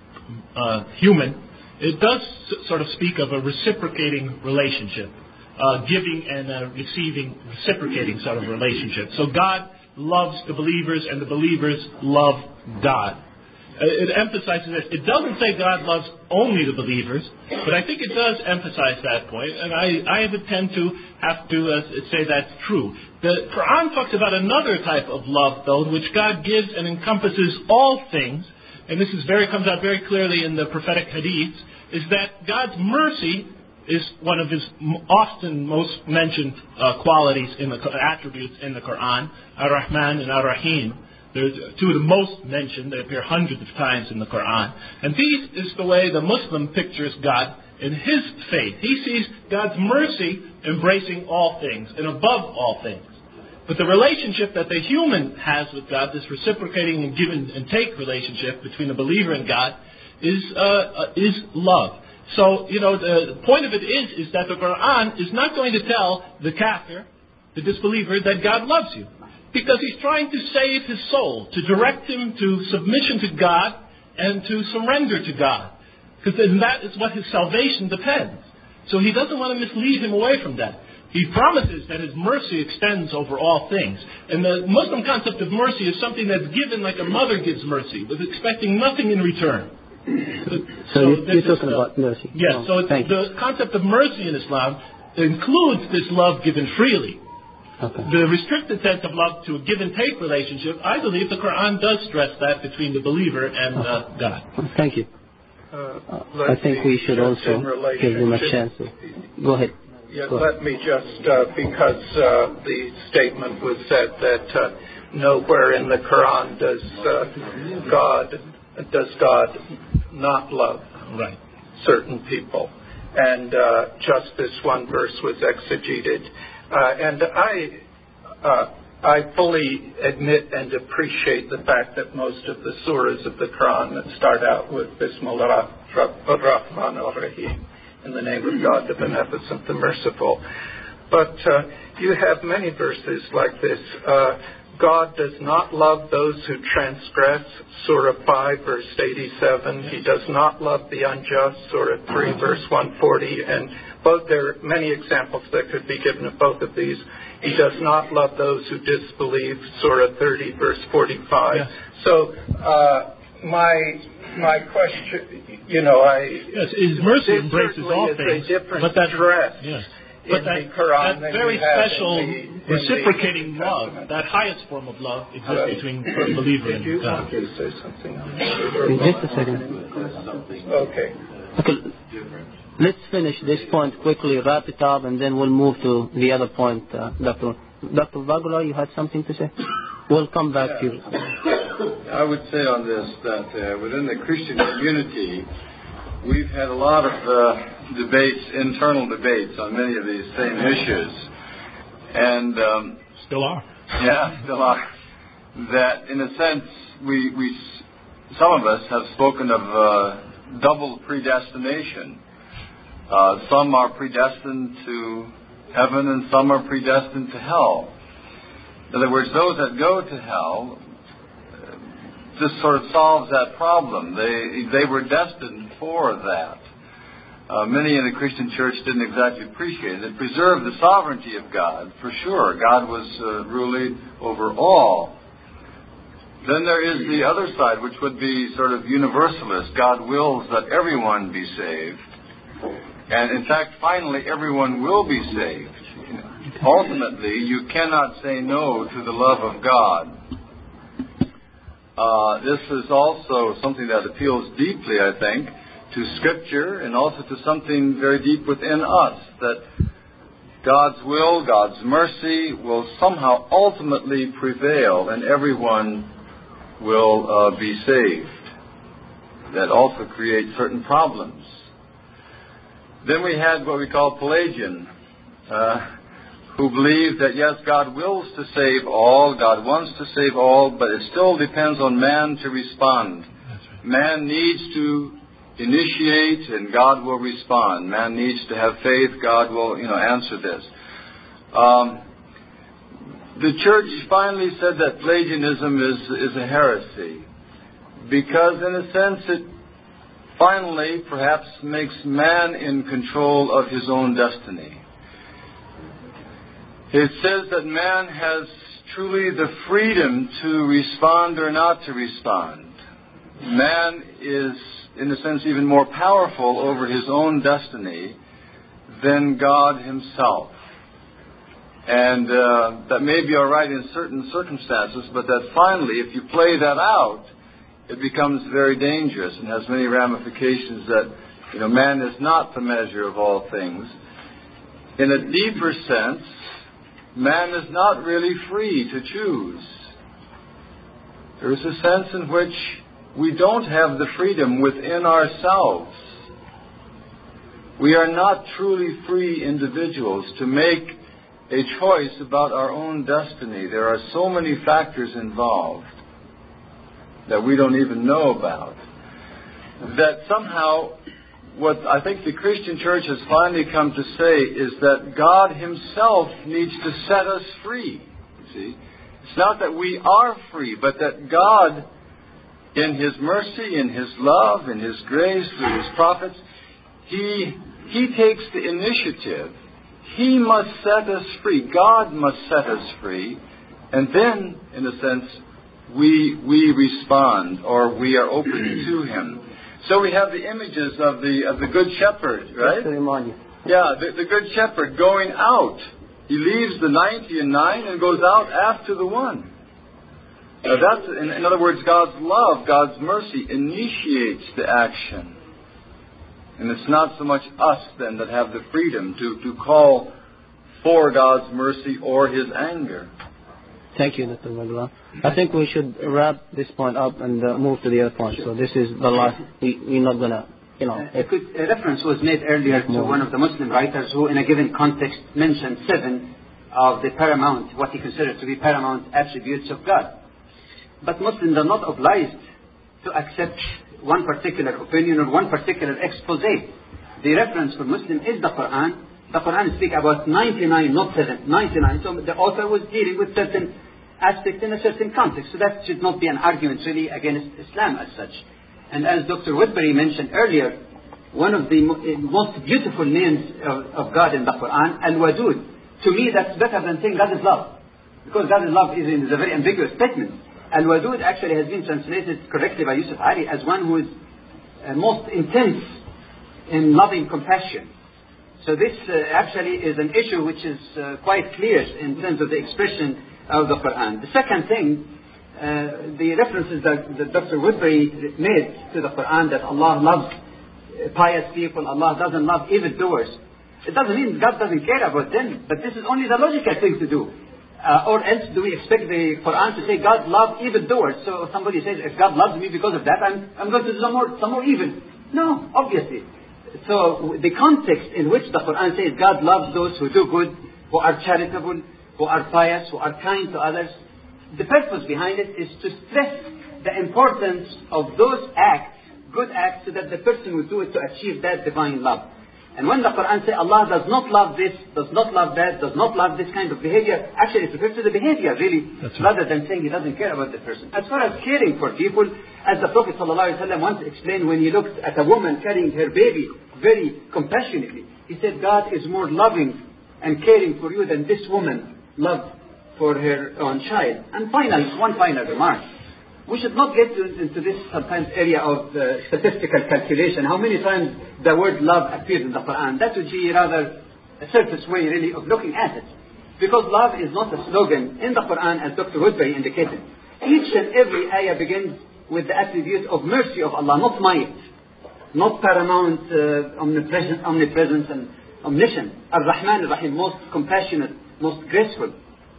uh, human, it does s- sort of speak of a reciprocating relationship, uh, giving and uh, receiving, reciprocating sort of relationship. So God loves the believers and the believers love God. It emphasizes this. It doesn't say God loves only the believers, but I think it does emphasize that point, and I, I would tend to have to uh, say that's true. The Quran talks about another type of love, though, which God gives and encompasses all things, and this is very comes out very clearly in the prophetic hadiths, is that God's mercy is one of his often most mentioned uh, qualities in the attributes in the Quran, Ar-Rahman and Ar-Rahim. They're two of the most mentioned. They appear hundreds of times in the Quran. And this is the way the Muslim pictures God in his faith. He sees God's mercy embracing all things and above all things. But the relationship that the human has with God, this reciprocating and give and take relationship between the believer and God, is uh, uh, is love. So, you know, the point of it is, is that the Quran is not going to tell the kafir, the disbeliever, that God loves you. Because he's trying to save his soul, to direct him to submission to God and to surrender to God. Because that is what his salvation depends. So he doesn't want to mislead him away from that. He promises that his mercy extends over all things. And the Muslim concept of mercy is something that's given like a mother gives mercy, with expecting nothing in return. So, so you're, you're talking the, about mercy. Yes, oh, so it's, the concept of mercy in Islam includes this love given freely. Okay. The restricted sense of love to a give and take relationship, I believe the Quran does stress that between the believer and uh, God. Thank you. Uh, uh, I think we should also give them a chance. To, go ahead. Yeah, go let ahead. me just, uh, because uh, the statement was said that uh, nowhere in the Quran does uh, God does God not love right. certain people, and uh, just this one verse was exegeted. Uh, and I, uh, I fully admit and appreciate the fact that most of the surahs of the Quran that start out with Bismillah ar-Rahman ar-Rahim, in the name of God, the Beneficent, the Merciful. But uh, you have many verses like this. Uh, God does not love those who transgress, Surah five, verse eighty-seven. He does not love the unjust, Surah three, verse one forty. And both there are many examples that could be given of both of these. He does not love those who disbelieve, Surah thirty, verse forty-five. Yes. So uh, my my question, you know, I yes, His mercy embraces all is things, a different but that dress. yes. But But that, in the Quran, that very special in the, reciprocating in love, that highest form of love, exists Hello. between the believer Did you and God. want to say something? Just a second. Okay. Okay. Let's finish this point quickly, wrap it up, and then we'll move to the other point, uh, Doctor Doctor Vagula, you had something to say? We'll come back yeah. to you. I would say on this that uh, within the Christian community, we've had a lot of uh, debates, internal debates on many of these same issues. And um, Still are. Yeah, still are. That, in a sense, we, we some of us have spoken of uh, double predestination. Uh, some are predestined to heaven and some are predestined to hell. In other words, those that go to hell, uh, this sort of solves that problem. They they were destined for that. Uh, many in the Christian church didn't exactly appreciate it. It preserved the sovereignty of God, for sure. God was uh, ruling over all. Then there is the other side, which would be sort of universalist. God wills that everyone be saved. And in fact, finally, everyone will be saved. Ultimately, you cannot say no to the love of God. Uh, this is also something that appeals deeply, I think, to Scripture and also to something very deep within us, that God's will, God's mercy will somehow ultimately prevail and everyone will uh, be saved. That also creates certain problems. Then we had what we call Pelagian, uh, who believed that, yes, God wills to save all, God wants to save all, but it still depends on man to respond. Right. Man needs to initiate, and God will respond. Man needs to have faith, God will, you know, answer this. Um, the church finally said that Pelagianism is, is a heresy, because in a sense it finally perhaps makes man in control of his own destiny. It says that man has truly the freedom to respond or not to respond. Man is, in a sense, even more powerful over his own destiny than God himself. And uh, that may be all right in certain circumstances, but that finally, if you play that out, it becomes very dangerous and has many ramifications that, you know, man is not the measure of all things. In a deeper sense, man is not really free to choose. There is a sense in which we don't have the freedom within ourselves. We are not truly free individuals to make a choice about our own destiny. There are so many factors involved that we don't even know about. That somehow, what I think the Christian church has finally come to say is that God himself needs to set us free. You see? It's not that we are free, but that God, in his mercy, in his love, in his grace, through his prophets, he, he takes the initiative. He must set us free. God must set us free. And then, in a sense, we we respond, or we are open to him. So we have the images of the of the Good Shepherd, right? Yeah, the, the Good Shepherd going out. He leaves the ninety and nine and goes out after the one. Now that's, in, in other words, God's love, God's mercy initiates the action. And it's not so much us then that have the freedom to, to call for God's mercy or his anger. Thank you, Doctor Magla. I think we should wrap this point up and uh, move to the other point. So this is the last. We, we're not going to, you know. A, quick, a reference was made earlier to one of the Muslim writers who, in a given context, mentioned seven of the paramount, what he considered to be paramount attributes of God. But Muslims are not obliged to accept one particular opinion or one particular expose. The reference for Muslim is the Quran. The Quran speaks about ninety-nine, not seven, ninety-nine. So the author was dealing with certain aspects in a certain context. So that should not be an argument really against Islam as such. And as Doctor Woodbury mentioned earlier, one of the most beautiful names of, of God in the Quran, Al-Wadud. To me, that's better than saying God is love. Because God is love is, is a very ambiguous statement. Al-Wadud actually has been translated correctly by Yusuf Ali as one who is uh, most intense in loving compassion. So this uh, actually is an issue which is uh, quite clear in terms of the expression of the Quran. The second thing, uh, the references that, that Doctor Woodbury made to the Quran, that Allah loves pious people, Allah doesn't love evildoers. It doesn't mean God doesn't care about them, but this is only the logical thing to do. Uh, or else do we expect the Quran to say God loves evildoers? So if somebody says, if God loves me because of that, I'm, I'm going to do some more, some more evil. No, obviously. So the context in which the Quran says God loves those who do good, who are charitable, who are pious, who are kind to others, the purpose behind it is to stress the importance of those acts, good acts, so that the person will do it to achieve that divine love. And when the Quran says Allah does not love this, does not love that, does not love this kind of behavior, actually it refers to the behavior really, right, rather than saying he doesn't care about the person. As far as caring for people, as the Prophet ﷺ once explained when he looked at a woman carrying her baby very compassionately, he said, God is more loving and caring for you than this woman loved for her own child. And finally, one final remark. We should not get into this sometimes area of uh, statistical calculation. How many times the word love appears in the Quran? That would be rather a surface way really of looking at it. Because love is not a slogan in the Quran, as Doctor Woodbury indicated. Each and every ayah begins with the attribute of mercy of Allah, not might, not paramount uh, omnipresence, omnipresence and omniscience. Ar-Rahman Ar-Rahim, most compassionate, most graceful.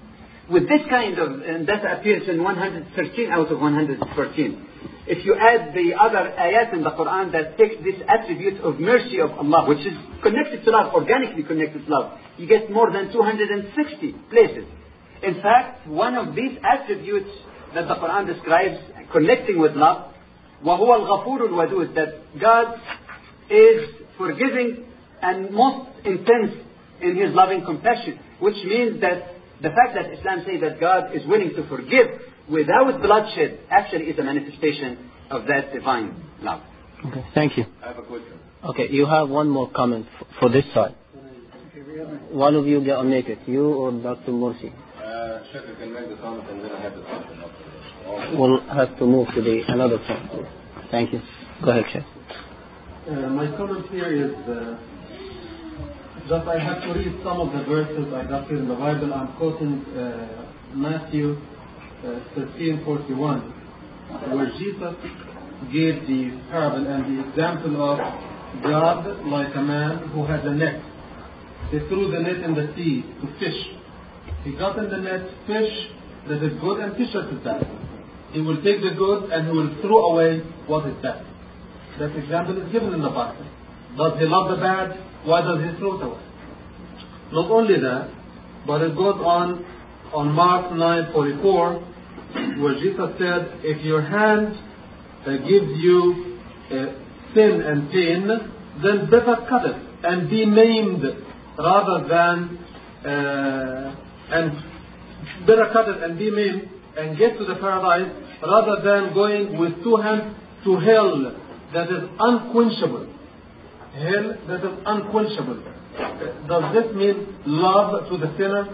With this kind of, and that appears in one hundred thirteen out of one hundred fourteen. If you add the other ayat in the Quran that take this attribute of mercy of Allah, which is connected to love, organically connected to love, you get more than two hundred sixty places. In fact, one of these attributes that the Quran describes connecting with love, وَهُوَ الْغَفُورُ الْوَدُودُ, that God is forgiving and most intense in His loving compassion, which means that the fact that Islam says that God is willing to forgive without bloodshed actually is a manifestation of that divine love. Okay, thank you. I have a question. Okay, you have one more comment f- for this side. One of you get make it, you or Doctor Morsi. Uh, Sheikh, you can make the comment and then I have the question after. We'll have to move to the another point. Thank you. Go ahead, Sheikh. Uh, my comment here is uh, that I have to read some of the verses I got here in the Bible. I'm quoting uh, Matthew uh, thirteen forty-one, where Jesus gave the parable and the example of God like a man who had a net. He threw the net in the sea to fish. He got in the net fish that is good and fish that is bad. He will take the good and he will throw away what is bad. That example is given in the Bible. Does he love the bad? Why does he throw it away? Not only that, but it goes on on Mark nine forty-four, where Jesus said, if your hand uh, gives you uh, sin and pain, then better cut it and be maimed rather than uh, and better cut it and be maimed and get to the paradise rather than going with two hands to hell that is unquenchable. Hell that is unquenchable. Does this mean love to the sinner?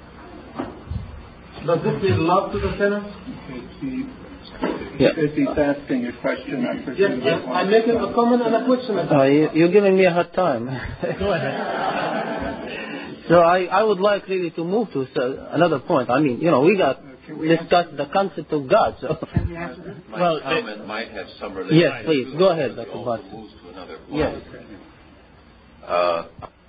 Does this mean love to the sinner? Yeah. If he's asking a question, I presume. Yes, yes. I'm making a comment and a question. Uh, you, you're giving me a hard time. Go ahead. So I, I would like really to move to uh, another point. I mean, you know, we got discussed the concept of God. So, My well, comment uh, might have some relation. yes, please to go it, ahead, but it Doctor also Bhatt. moves to another point. Yes. Uh,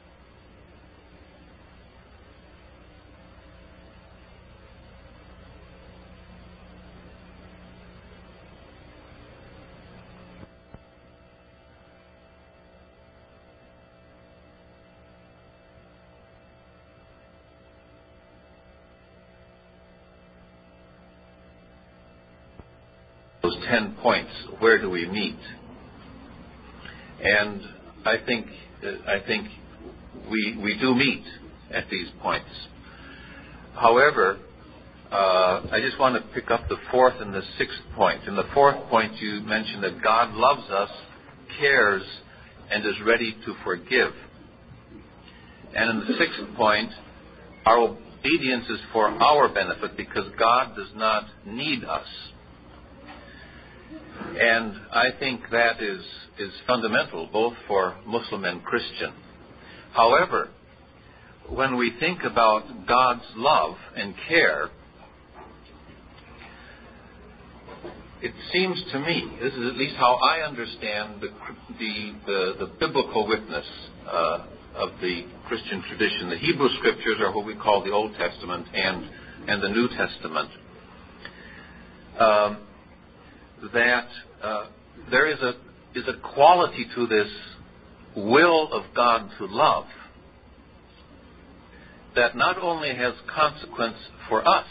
those ten points, where do we meet? And I think I think we we do meet at these points. However, uh, I just want to pick up the fourth and the sixth point. In the fourth point, you mentioned that God loves us, cares, and is ready to forgive. And in the sixth point, our obedience is for our benefit because God does not need us. And I think that is, is fundamental, both for Muslim and Christian. However, when we think about God's love and care, it seems to me, this is at least how I understand the the, the, the biblical witness uh, of the Christian tradition. The Hebrew Scriptures are what we call the Old Testament and, and the New Testament. Um, that uh, there is a is a quality to this will of God to love that not only has consequence for us,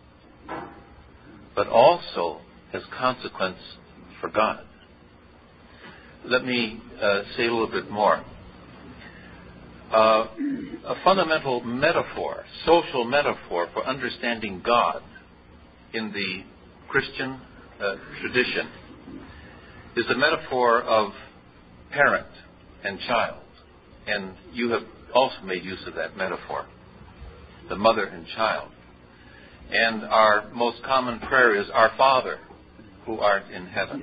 but also has consequence for God. Let me uh, say a little bit more. Uh, a fundamental metaphor, social metaphor for understanding God in the Christian uh, tradition is the metaphor of parent and child. And you have also made use of that metaphor, the mother and child. And our most common prayer is, Our Father, who art in heaven.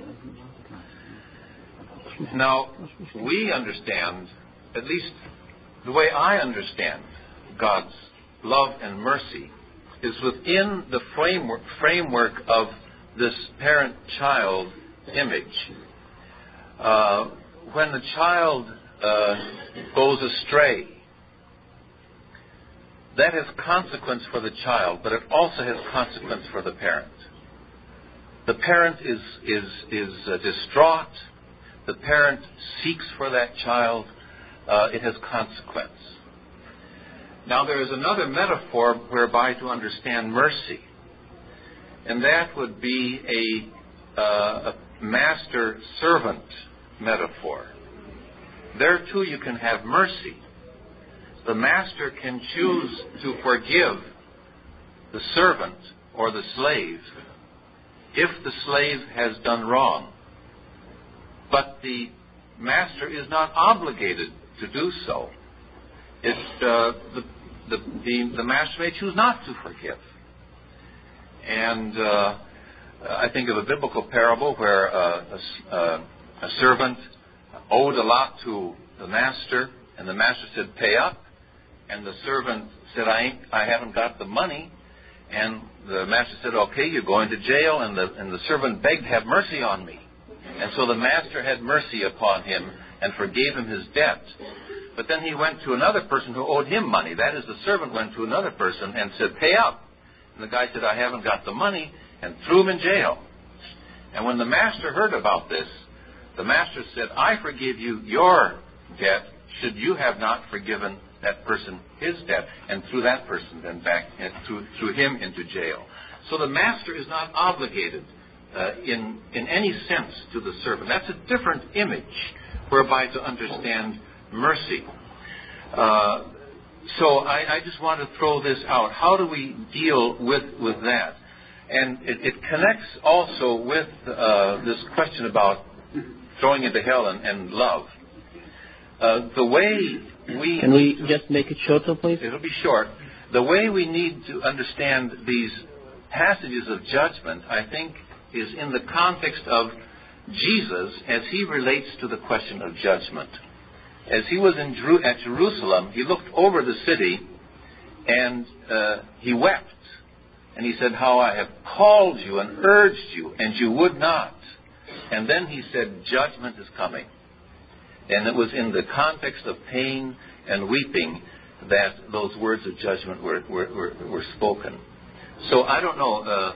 Now, we understand, at least the way I understand God's love and mercy, is within the framework, framework of this parent-child image. Uh, when the child uh, goes astray, that has consequence for the child, but it also has consequence for the parent. The parent is is is uh, distraught. The parent seeks for that child. Uh, it has consequence. Now there is another metaphor whereby to understand mercy, and that would be a, uh, a master-servant metaphor. There too you can have mercy. The master can choose to forgive the servant or the slave if the slave has done wrong. But the master is not obligated to do so. It, uh, the, the, the, the master may choose not to forgive. And uh, I think of a biblical parable where uh, a, uh, a servant owed a lot to the master, and the master said, "Pay up." And the servant said, I, ain't, I haven't got the money. And the master said, "Okay, you're going to jail." And the, and the servant begged, "Have mercy on me." And so the master had mercy upon him and forgave him his debt. But then he went to another person who owed him money. That is, the servant went to another person and said, "Pay up." And the guy said, "I haven't got the money," and threw him in jail. And when the master heard about this, the master said, "I forgive you your debt, should you have not forgiven that person his debt," and threw that person then back and threw, threw him into jail. So the master is not obligated uh, in in any sense to the servant. That's a different image whereby to understand mercy. Uh, so I, I just want to throw this out. How do we deal with, with that? And it, it connects also with uh, this question about throwing into hell and, and love. Uh, the way we... Can we just make it shorter, please? It'll be short. The way we need to understand these passages of judgment, I think, is in the context of Jesus as he relates to the question of judgment. As he was in Jeru- at Jerusalem, he looked over the city and uh, he wept. And he said, "How I have called you and urged you, and you would not." And then he said, "Judgment is coming." And it was in the context of pain and weeping that those words of judgment were, were, were, were spoken. So I don't know uh,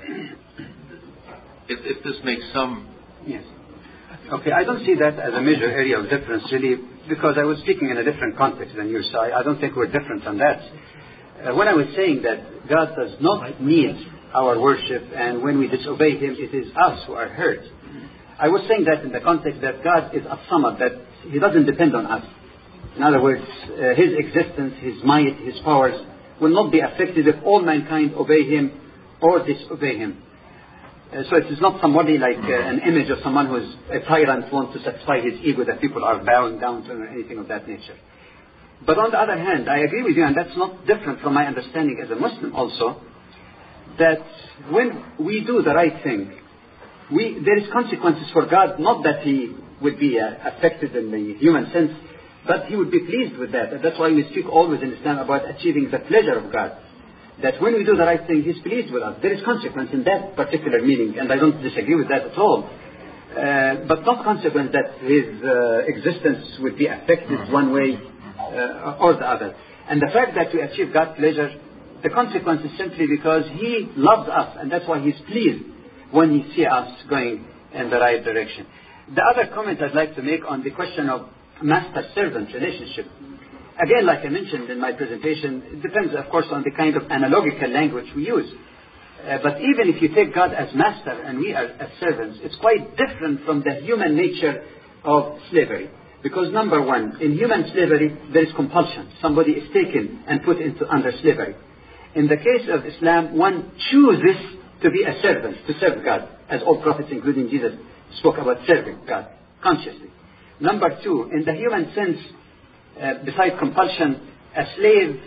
if, if this makes some... Yes. Okay, I don't see that as a major area of difference, really, because I was speaking in a different context than you, so I, I don't think we're different on that. Uh, when I was saying that God does not need our worship, and when we disobey Him, it is us who are hurt, I was saying that in the context that God is as-samad, that He doesn't depend on us. In other words, uh, His existence, His might, His powers will not be affected if all mankind obey Him or disobey Him. Uh, so it is not somebody like uh, an image of someone who is a tyrant, wants to satisfy his ego that people are bowing down to or anything of that nature. But on the other hand, I agree with you, and that's not different from my understanding as a Muslim also, that when we do the right thing, we, there is consequences for God, not that He would be uh, affected in the human sense, but He would be pleased with that. And that's why we speak always in Islam about achieving the pleasure of God. That when we do the right thing, He's pleased with us. There is consequence in that particular meaning, and I don't disagree with that at all. Uh, but not consequence that His uh, existence would be affected one way uh, or the other. And the fact that we achieve God's pleasure, the consequence is simply because He loves us, and that's why He's pleased when He sees us going in the right direction. The other comment I'd like to make on the question of master-servant relationship. Again, like I mentioned in my presentation, it depends, of course, on the kind of analogical language we use. Uh, but even if you take God as master and we are as servants, it's quite different from the human nature of slavery. Because number one, in human slavery, there is compulsion. Somebody is taken and put into under slavery. In the case of Islam, one chooses to be a servant, to serve God, as all prophets, including Jesus, spoke about serving God consciously. Number two, in the human sense, uh, besides compulsion, a slave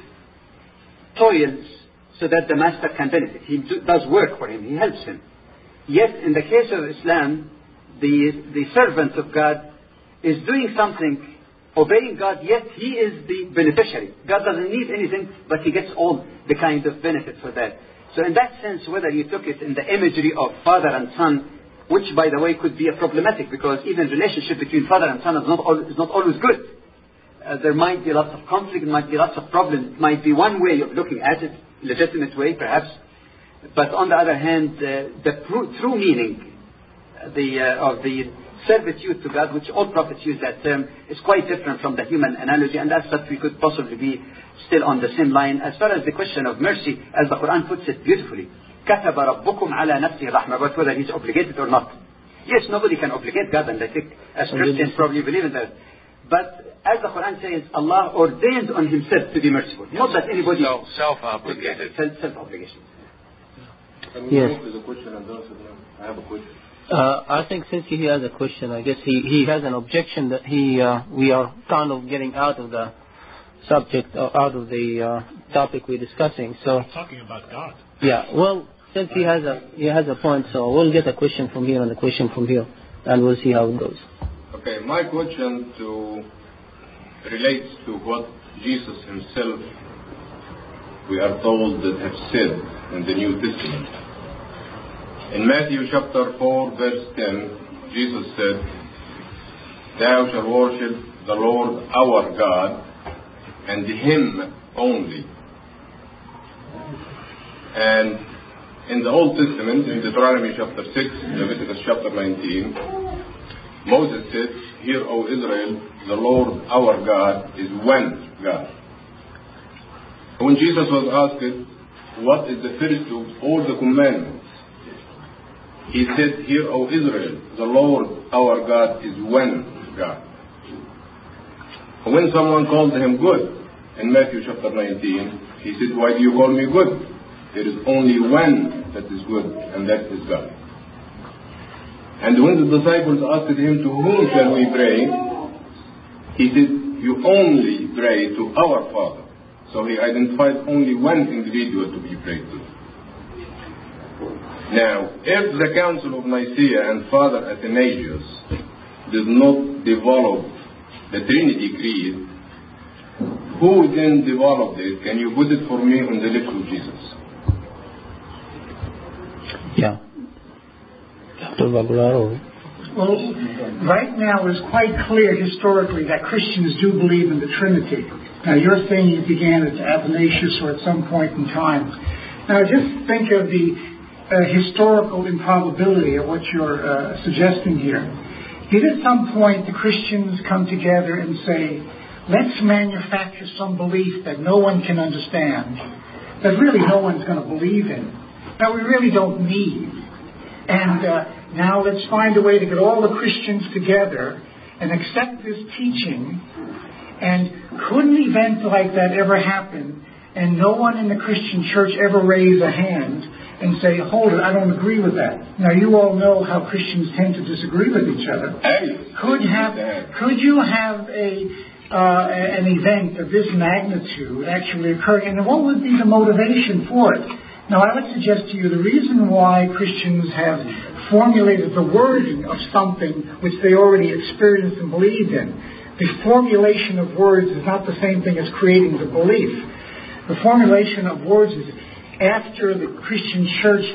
toils so that the master can benefit. He do, does work for him, he helps him. Yet, in the case of Islam, the, the servant of God is doing something, obeying God, yet he is the beneficiary. God doesn't need anything, but he gets all the kind of benefit for that. So in that sense, whether you took it in the imagery of father and son, which, by the way, could be a problematic, because even relationship between father and son is not, al- is not always good. uh, there might be lots of conflict, there might be lots of problems. It might be one way of looking at it, legitimate way perhaps. But on the other hand, uh, the pr- true meaning the, uh, of the servitude to God, which all prophets use that term, is quite different from the human analogy, and as such we could possibly be still on the same line. As far as the question of mercy, as the Quran puts it beautifully, كَتَبَ رَبُّكُمْ عَلَى نَفْسِهِ رَحْمَةً, but whether he's obligated or not. Yes, nobody can obligate God, and I think as Christians probably believe in that. But as the Quran says, Allah ordained on himself to be merciful. Not that anybody... Self, self-obligated. Self, self-obligation. Yes. I have a question. Uh, I think since he has a question, I guess he, he has an objection that he uh, we are kind of getting out of the subject, or out of the uh, topic we're discussing. So We're talking about God. Yeah, well, since he has a he has a point, so we'll get a question from here and a question from here, and we'll see how it goes. Okay, my question to relates to what Jesus himself, we are told, that have said in the New Testament. In Matthew chapter four, verse ten, Jesus said, "Thou shalt worship the Lord our God, and Him only." And in the Old Testament, in Deuteronomy chapter six, Leviticus chapter nineteen, Moses said, "Hear, O Israel, the Lord our God is one God." When Jesus was asked, what is the first of all the commandments? He said, "Hear, O Israel, the Lord our God is one God." When someone called him good, in Matthew chapter nineteen, he said, "Why do you call me good? There is only one that is good, and that is God." And when the disciples asked him, "To whom shall we pray?" he said, "You only pray to our Father." So he identified only one individual to be prayed to. Now, if the Council of Nicaea and Father Athanasius did not develop the Trinity Creed, who then developed it? Can you put it for me on the lips of Jesus? Yeah. Doctor Vaglaro. Well, right now it's quite clear historically that Christians do believe in the Trinity. Now, you're saying you began at Athanasius or at some point in time. Now, just think of the uh, historical improbability of what you're uh, suggesting here. Did at some point the Christians come together and say, let's manufacture some belief that no one can understand, that really no one's going to believe in, that we really don't need. And uh, now let's find a way to get all the Christians together and accept this teaching. And could an event like that ever happen and no one in the Christian church ever raise a hand and say, hold it, I don't agree with that? Now, you all know how Christians tend to disagree with each other. Could have, could you have a uh, an event of this magnitude actually occurring? And what would be the motivation for it? Now, I would suggest to you the reason why Christians have formulated the wording of something which they already experienced and believed in. The formulation of words is not the same thing as creating the belief. The formulation of words is after the Christian church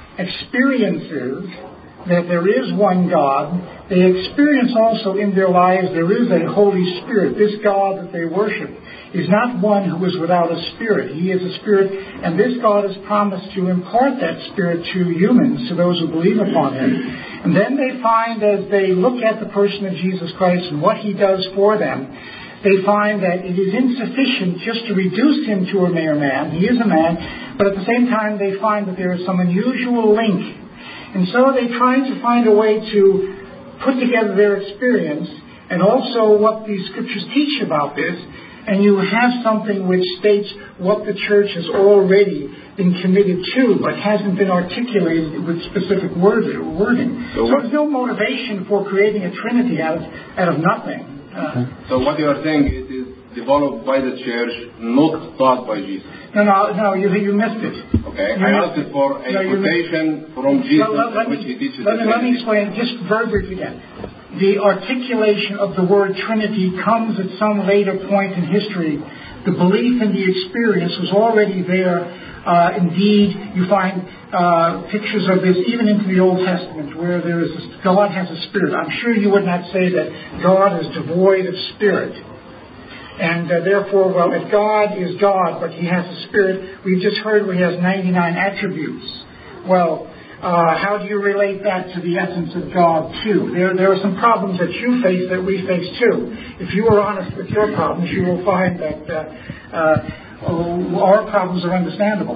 experiences that there is one God, they experience also in their lives there is a Holy Spirit. This God that they worship is not one who is without a spirit. He is a spirit, and this God has promised to impart that spirit to humans, to those who believe upon Him. And then they find, as they look at the person of Jesus Christ and what He does for them, they find that it is insufficient just to reduce Him to a mere man. He is a man, but at the same time they find that there is some unusual link. And so they try to find a way to put together their experience and also what the Scriptures teach about this, and you have something which states what the church has already been committed to, but hasn't been articulated with specific word, wording. So, so there's no motivation for creating a Trinity out of, out of nothing. Uh, so what you are saying is it is developed by the church, not taught by Jesus. No, no, no, you, you missed it. Okay, you I asked it for a no, quotation from Jesus, no, let, let which me, He teaches. Let me, let me explain just very briefly again. The articulation of the word Trinity comes at some later point in history. The belief and the experience was already there. Uh, indeed, you find uh, pictures of this even into the Old Testament, where there is a, God has a spirit. I'm sure you would not say that God is devoid of spirit. And uh, therefore, well, if God is God, but he has a spirit, we've just heard where he has ninety-nine attributes. Well, uh, how do you relate that to the essence of God, too? There, there are some problems that you face that we face, too. If you are honest with your problems, you will find that uh, uh, our problems are understandable.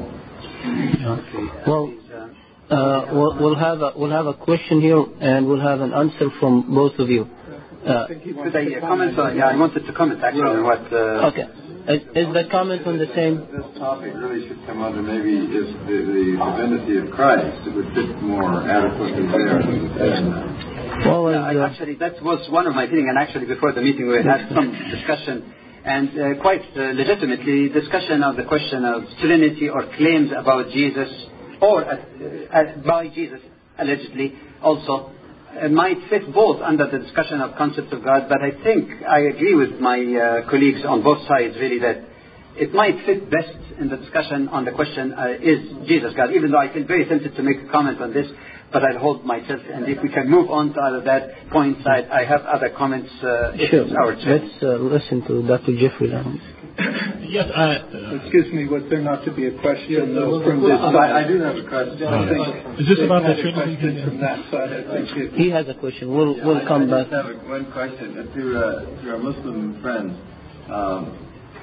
Well, uh, we'll, we'll have a, we'll have a question here, and we'll have an answer from both of you. Uh, Could I comment on? Yeah, I wanted to comment actually on what. Uh, okay, is, is the comment on the same? This topic really should come under maybe is the, the divinity of Christ. It would fit more adequately there than the Well, yeah, I, actually, that was one of my feelings, and actually before the meeting we had some discussion, and uh, quite uh, legitimately discussion of the question of Trinity or claims about Jesus, or uh, uh, by Jesus allegedly also. Uh, might fit both under the discussion of concept of God, but I think I agree with my uh, colleagues on both sides really that it might fit best in the discussion on the question, uh, is Jesus God? Even though I feel very tempted to make a comment on this, but I'll hold myself, and if we can move on to other that point side, I have other comments. Uh, sure. Our Let's uh, listen to Doctor Jeffrey now. Yes, uh, excuse me, was there not to be a question though, from this side? I, I do have a question. I think Is this about the Trinity? From that side, I think it, he has a question. We'll yeah, we'll I, come I back. just have a, one question uh, to uh, to our Muslim friends. Um,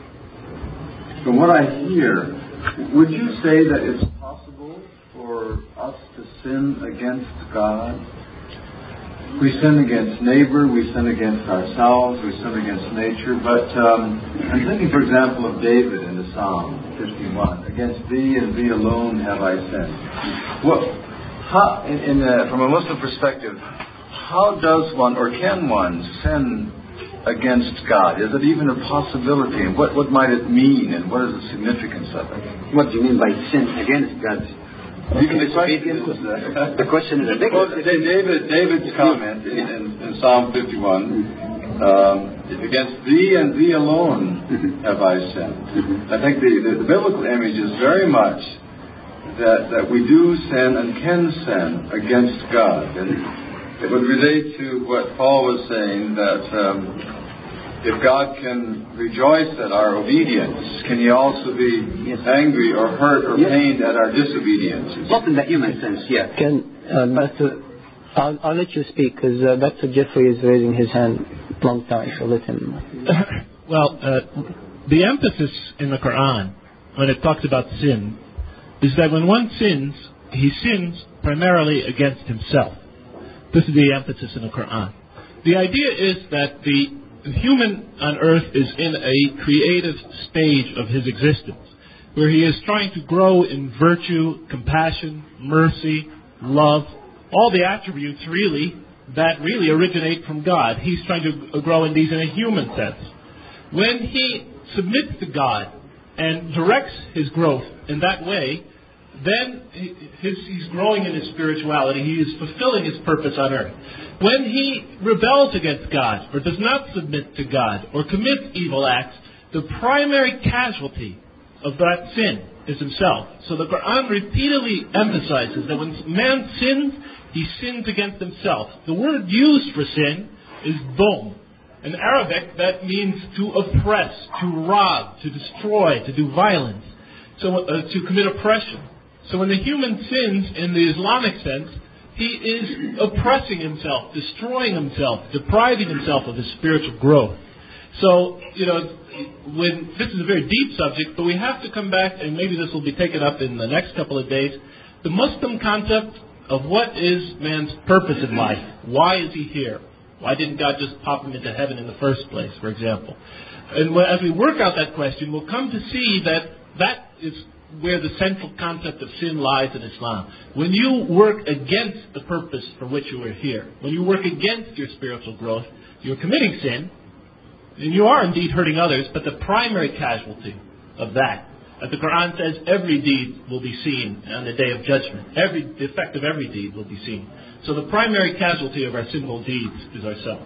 from what I hear, would you say that it's possible for us to sin against God? We sin against neighbor, we sin against ourselves, we sin against nature. But um, I'm thinking, for example, of David in the Psalm fifty-one. Against thee and thee alone have I sinned. Well, how, in, in a, from a Muslim perspective, how does one or can one sin against God? Is it even a possibility? And what, what might it mean? And what is the significance of it? What do you mean by sin against God? Even the question is, uh, the question is a big well, David, David's comment in, in, in Psalm fifty-one, um, against thee and thee alone have I sinned. I think the, the, the biblical image is very much that, that we do sin and can sin against God. And it would relate to what Paul was saying, that um, if God can rejoice at our obedience, can he also be yes. angry or hurt or yes. pained at our disobedience? Not in the human sense, yeah. Can, um, Doctor I'll, I'll let you speak, because uh, Doctor Jeffrey is raising his hand a long time, so let him. Well, uh, the emphasis in the Quran, when it talks about sin, is that when one sins, he sins primarily against himself. This is the emphasis in the Quran. The idea is that the The human on earth is in a creative stage of his existence, where he is trying to grow in virtue, compassion, mercy, love, all the attributes really that really originate from God. He's trying to grow in these in a human sense. When he submits to God and directs his growth in that way, then his, he's growing in his spirituality. He is fulfilling his purpose on earth. When he rebels against God, or does not submit to God, or commits evil acts, the primary casualty of that sin is himself. So the Quran repeatedly emphasizes that when man sins, he sins against himself. The word used for sin is dhulm. In Arabic, that means to oppress, to rob, to destroy, to do violence, so uh, to commit oppression. So when the human sins in the Islamic sense, he is oppressing himself, destroying himself, depriving himself of his spiritual growth. So, you know, when this is a very deep subject, but we have to come back, and maybe this will be taken up in the next couple of days, the Muslim concept of what is man's purpose in life. Why is he here? Why didn't God just pop him into heaven in the first place, for example? And as we work out that question, we'll come to see that that is where the central concept of sin lies in Islam. When you work against the purpose for which you are here, when you work against your spiritual growth, you're committing sin, and you are indeed hurting others, but the primary casualty of that, as the Quran says, every deed will be seen on the day of judgment. Every the effect of every deed will be seen. So the primary casualty of our sinful deeds is ourselves.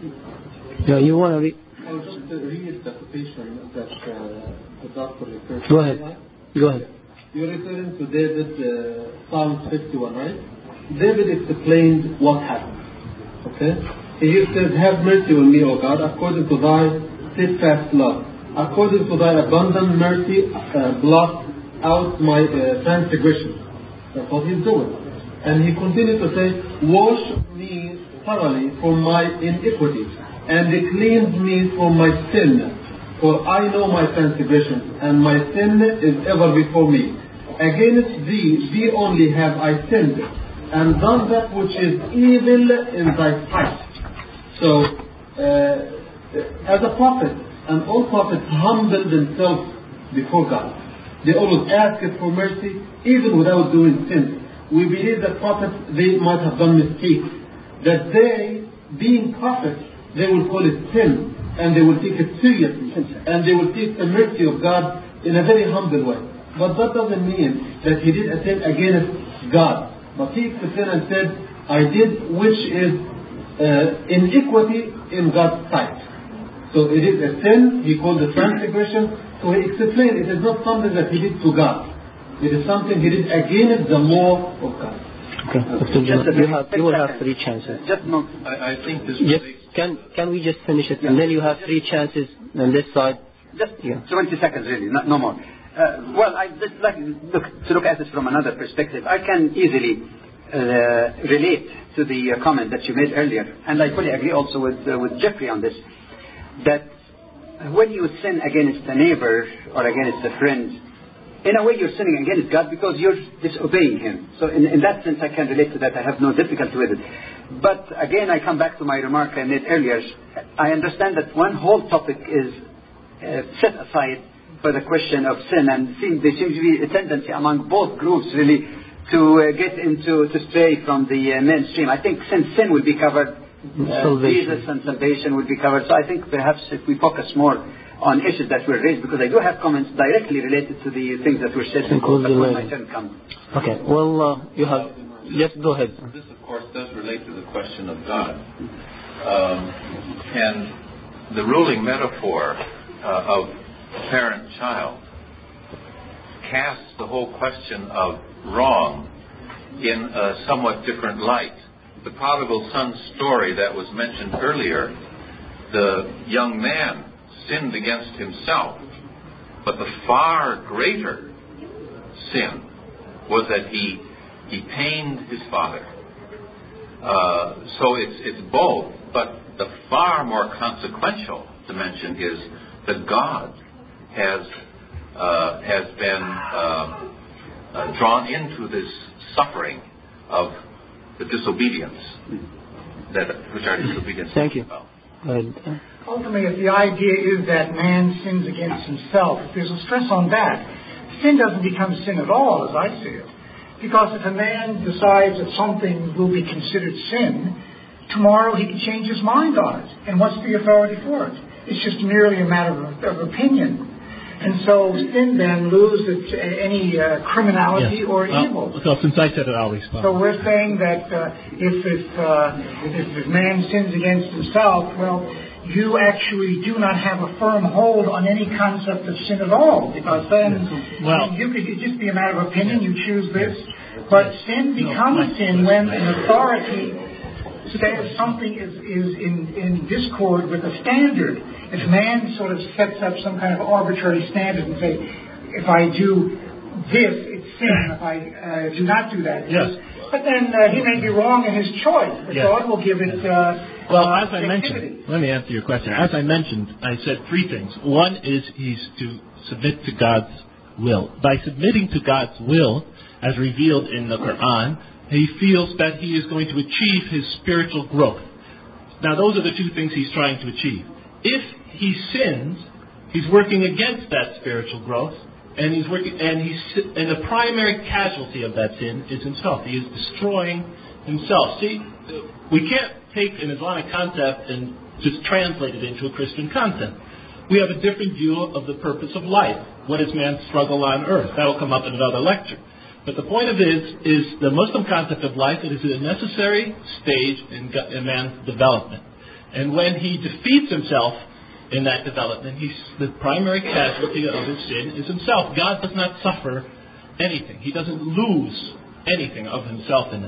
Yeah, you want to read? I'll just read the quotation that uh, the doctor referred to. Go ahead. Go ahead. You're referring to David, uh, Psalm fifty-one, right? David explained what happened. Okay? He says, have mercy on me, O God, according to thy steadfast love. According to thy abundant mercy, uh, blot out my uh, transgressions. That's what he's doing. And he continued to say, wash me thoroughly from my iniquity, and cleanse me from my sin. For I know my transgressions, and my sin is ever before me. Against thee, thee only have I sinned, and done that which is evil in thy sight. So, uh, as a prophet, and all prophets humble themselves before God. They always ask for mercy, even without doing sin. We believe that prophets, they might have done mistakes. That they, being prophets, they will call it sin, and they will take it seriously, and they will take the mercy of God in a very humble way. But that doesn't mean that he did a sin against God. But he took the sin and said, I did which is uh, iniquity in God's sight. So it is a sin, he called it transgression. So he explained it is not something that he did to God. It is something he did against the law of God. Okay, Doctor John, you have you will have three chances. Just no. I, I think this. Just, can can we just finish it, and then you have three chances on this side. Just yeah. twenty seconds, really, no, no more. Uh, well, I just like look, to look at this from another perspective. I can easily uh, relate to the uh, comment that you made earlier, and I fully agree also with uh, with Jeffrey on this. That when you sin against a neighbor or against a friend, in a way you're sinning against God because you're disobeying Him. So in, in that sense I can relate to that. I have no difficulty with it. But again I come back to my remark I made earlier. I understand that one whole topic is uh, set aside for the question of sin, and seem, there seems to be a tendency among both groups really to uh, get into, to stray from the uh, mainstream. I think since sin will be covered, uh, Jesus and salvation will be covered. So I think perhaps if we focus more on issues that were raised, because I do have comments directly related to the things that were said before, but when my turn comes. Okay, well, uh, you have, yes, go ahead. This, of course, does relate to the question of God. Um, and the ruling metaphor uh, of parent-child casts the whole question of wrong in a somewhat different light. The prodigal son story that was mentioned earlier, the young man sinned against himself, but the far greater sin was that he he pained his father. Uh, so it's it's both, but the far more consequential dimension is that God has uh, has been uh, uh, drawn into this suffering of the disobedience that which our disobedience. Thank you. About. Go ahead. Ultimately, if the idea is that man sins against himself, if there's a stress on that, sin doesn't become sin at all, as I see it. Because if a man decides that something will be considered sin, tomorrow he can change his mind on it. And what's the authority for it? It's just merely a matter of, of opinion. And so sin then loses any uh, criminality yes. or uh, evil. So since I said it, I'll respond. So we're saying that uh, if, if, uh, if, if man sins against himself, well, you actually do not have a firm hold on any concept of sin at all, because then well, you could it'd just be a matter of opinion. You choose this, but sin becomes sin when an authority says something is is in in discord with a standard. If man sort of sets up some kind of arbitrary standard and say, if I do this, it's sin. If I uh, do not do that, yes. But then uh, he may be wrong in his choice. But yes. God will give it. Uh, Well, as I mentioned, let me answer your question. As I mentioned, I said three things. One is he's to submit to God's will. By submitting to God's will, as revealed in the Quran, he feels that he is going to achieve his spiritual growth. Now, those are the two things he's trying to achieve. If he sins, he's working against that spiritual growth, and he's working, and he's, and the primary casualty of that sin is himself. He is destroying himself. See, we can't take an Islamic concept and just translate it into a Christian concept. We have a different view of the purpose of life. What is man's struggle on earth? That will come up in another lecture. But the point of it is, is the Muslim concept of life, it is a necessary stage in, in man's development. And when he defeats himself in that development, he's, the primary casualty of his sin is himself. God does not suffer anything. He doesn't lose anything of himself in that.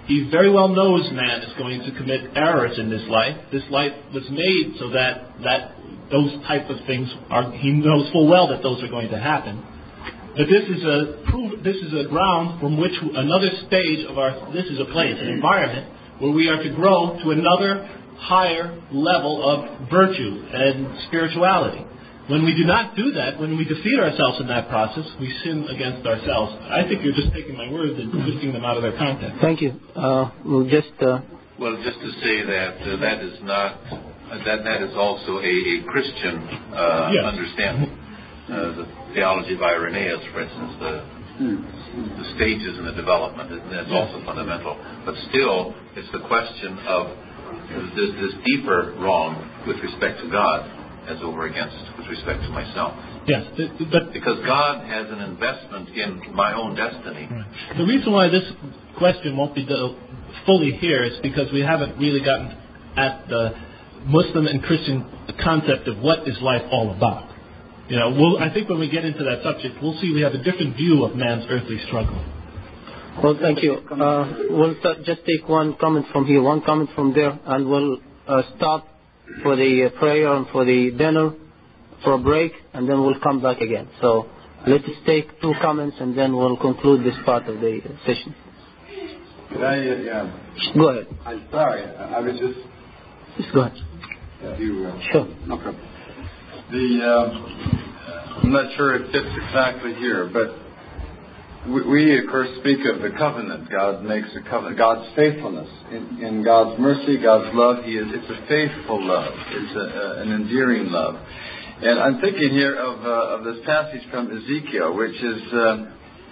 He very well knows man is going to commit errors in this life. This life was made so that, that those type of things are, he knows full well that those are going to happen. But this is a this is a ground from which another stage of our, this is a place, an environment where we are to grow to another higher level of virtue and spirituality. When we do not do that, when we defeat ourselves in that process, we sin against ourselves. I think you're just taking my words and twisting them out of their context. Thank you. Uh, we'll just... Uh... Well, just to say that uh, that is not, uh, that that is also a, a Christian uh, yes. understanding. Uh, the theology of Irenaeus, for instance, the, the stages in the development, that's also fundamental. But still, it's the question of this, this deeper wrong with respect to God as over against with respect to myself. Yes, but because God has an investment in my own destiny. Right. The reason why this question won't be fully here is because we haven't really gotten at the Muslim and Christian concept of what is life all about. You know, we'll, I think when we get into that subject, we'll see we have a different view of man's earthly struggle. Well, thank you. Uh, we'll t- just take one comment from here, one comment from there, and we'll uh, stop for the uh, prayer and for the dinner for a break, and then we'll come back again. So let's take two comments, and then we'll conclude this part of the uh, session. Could I, uh, yeah. Go ahead. I'm sorry. I, I was just... Just go ahead. Yeah, you, uh, sure. No problem. The, uh, I'm not sure it fits exactly here, but we, we, of course, speak of the covenant. God makes a covenant. God's faithfulness. In, in God's mercy, God's love, He is, it's a faithful love. It's a, a, an endearing love. And I'm thinking here of, uh, of this passage from Ezekiel, which is, uh,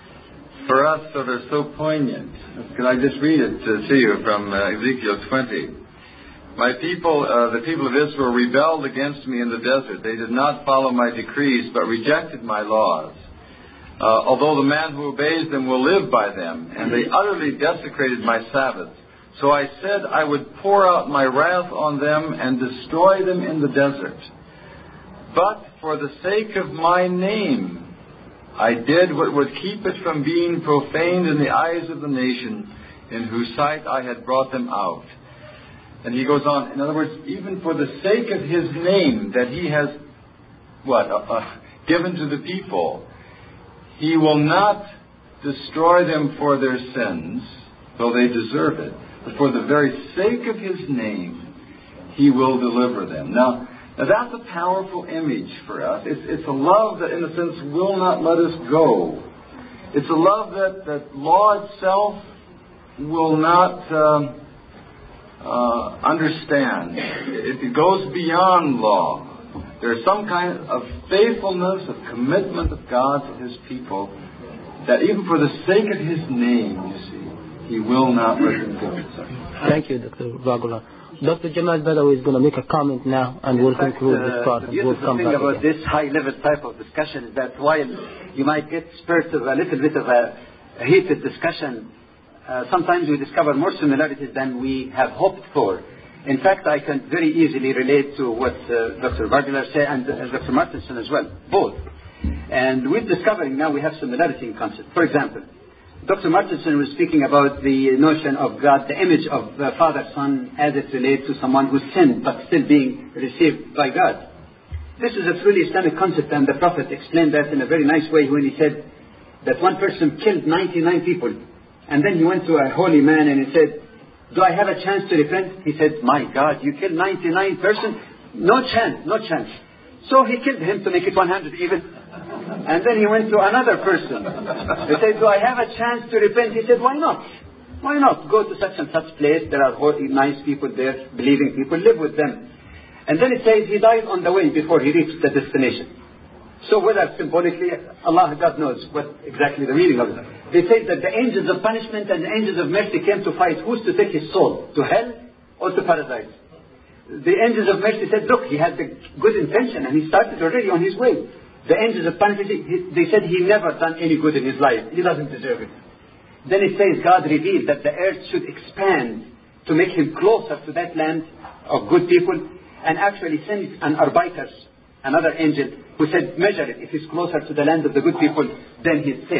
for us, sort of so poignant. Can I just read it to, to you from uh, Ezekiel twenty? My people, uh, the people of Israel, rebelled against me in the desert. They did not follow my decrees, but rejected my laws. Uh, although the man who obeys them will live by them, and they utterly desecrated my Sabbaths. So I said I would pour out my wrath on them and destroy them in the desert. But for the sake of my name, I did what would keep it from being profaned in the eyes of the nation, in whose sight I had brought them out. And he goes on, in other words, even for the sake of His name that He has, what, uh, uh, given to the people, He will not destroy them for their sins, though they deserve it. But for the very sake of His name, He will deliver them. Now, now that's a powerful image for us. It's, it's a love that, in a sense, will not let us go. It's a love that, that law itself will not... Um, Uh, understand. It, it goes beyond law. There's some kind of faithfulness, of commitment of God to His people, that even for the sake of His name, you see, He will not let them go. Thank you, Doctor Vagula. Doctor Jamal Badawi is going to make a comment now, and we'll fact, conclude uh, this part. The and we'll beautiful come thing back about again. this high-level type of discussion is that while you might get spurts of a little bit of a heated discussion, Uh, sometimes we discover more similarities than we have hoped for. In fact, I can very easily relate to what uh, Doctor Vagula said and uh, Doctor Martinson as well, both. And we're discovering now we have similarity in concept. For example, Doctor Martinson was speaking about the notion of God, the image of the Father, Son, as it relates to someone who sinned but still being received by God. This is a truly Islamic concept, and the Prophet explained that in a very nice way when he said that one person killed ninety-nine people. And then he went to a holy man and he said, do I have a chance to repent? He said, my God, you killed ninety-nine persons? No chance, no chance. So he killed him to make it one hundred even. And then he went to another person. He said, do I have a chance to repent? He said, why not? Why not? Go to such and such place. There are holy, nice people there, believing people, live with them. And then it says he died on the way before he reached the destination. So whether symbolically, Allah, God knows what exactly the meaning of it. They say that the angels of punishment and the angels of mercy came to fight who's to take his soul, to hell or to paradise. The angels of mercy said, look, he had the good intention and he started already on his way. The angels of punishment, he, they said he never done any good in his life. He doesn't deserve it. Then it says God revealed that the earth should expand to make him closer to that land of good people, and actually sent an arbiters, another angel, who said, measure it. If he's closer to the land of the good people, then he's saved.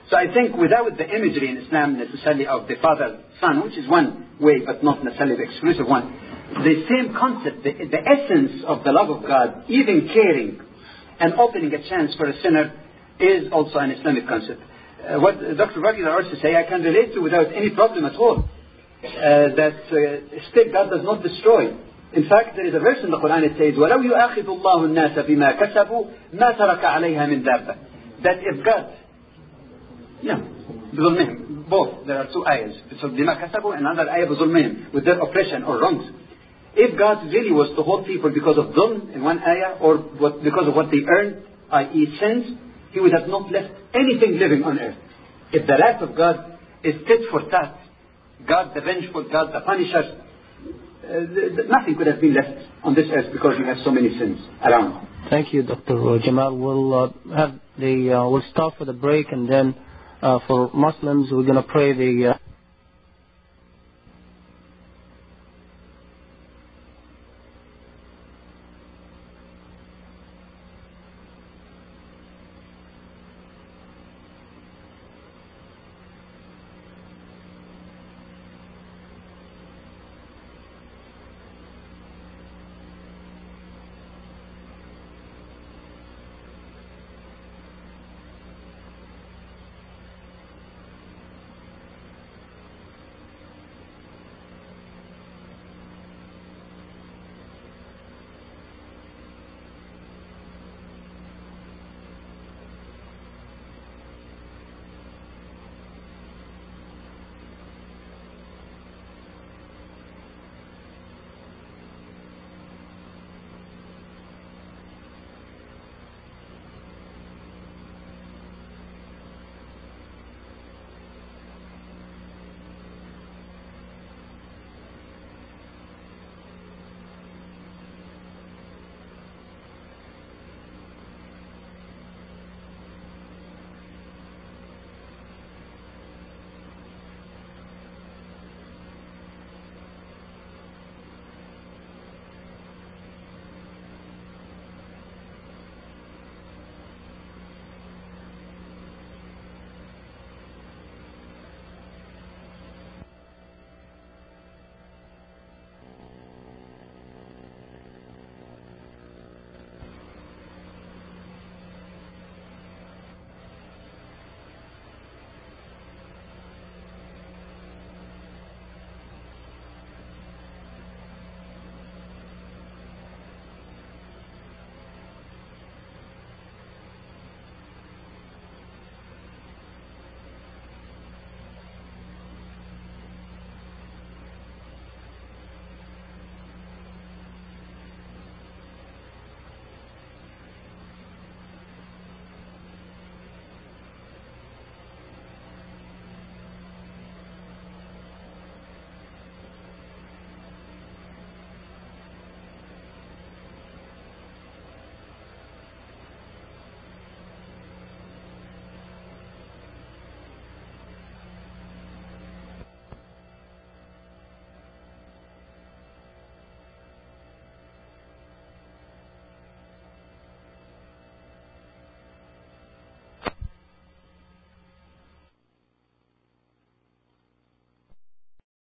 So I think without the imagery in Islam necessarily of the father, son, which is one way but not necessarily the exclusive one, the same concept, the, the essence of the love of God, even caring and opening a chance for a sinner, is also an Islamic concept. Uh, what Doctor Wagner also say, I can relate to without any problem at all. Uh, that uh, still God does not destroy. In fact, there is a verse in the Quran that says, وَلَوْ يُؤَخِذُ اللَّهُ النَّاسَ بِمَا كَسَبُوا مَا تَرَكَ عَلَيْهَا مِنْ دَابَّةٍ. That if God, no, بظلمهم, both, there are two ayahs. So بِمَا كَسَبُوا and another ayah بظلمهم, with their oppression or wrongs. If God really was to hold people because of dhulm in one ayah, or what, because of what they earned, that is sins, He would have not left anything living on earth. If the wrath of God is tit for tat, God the vengeful, God the punisher, uh, th- th- nothing could have been left on this earth because we have so many sins around. Thank you, Doctor Jamal. We'll uh, have the uh, we'll stop for the break, and then uh, for Muslims we're going to pray the. Uh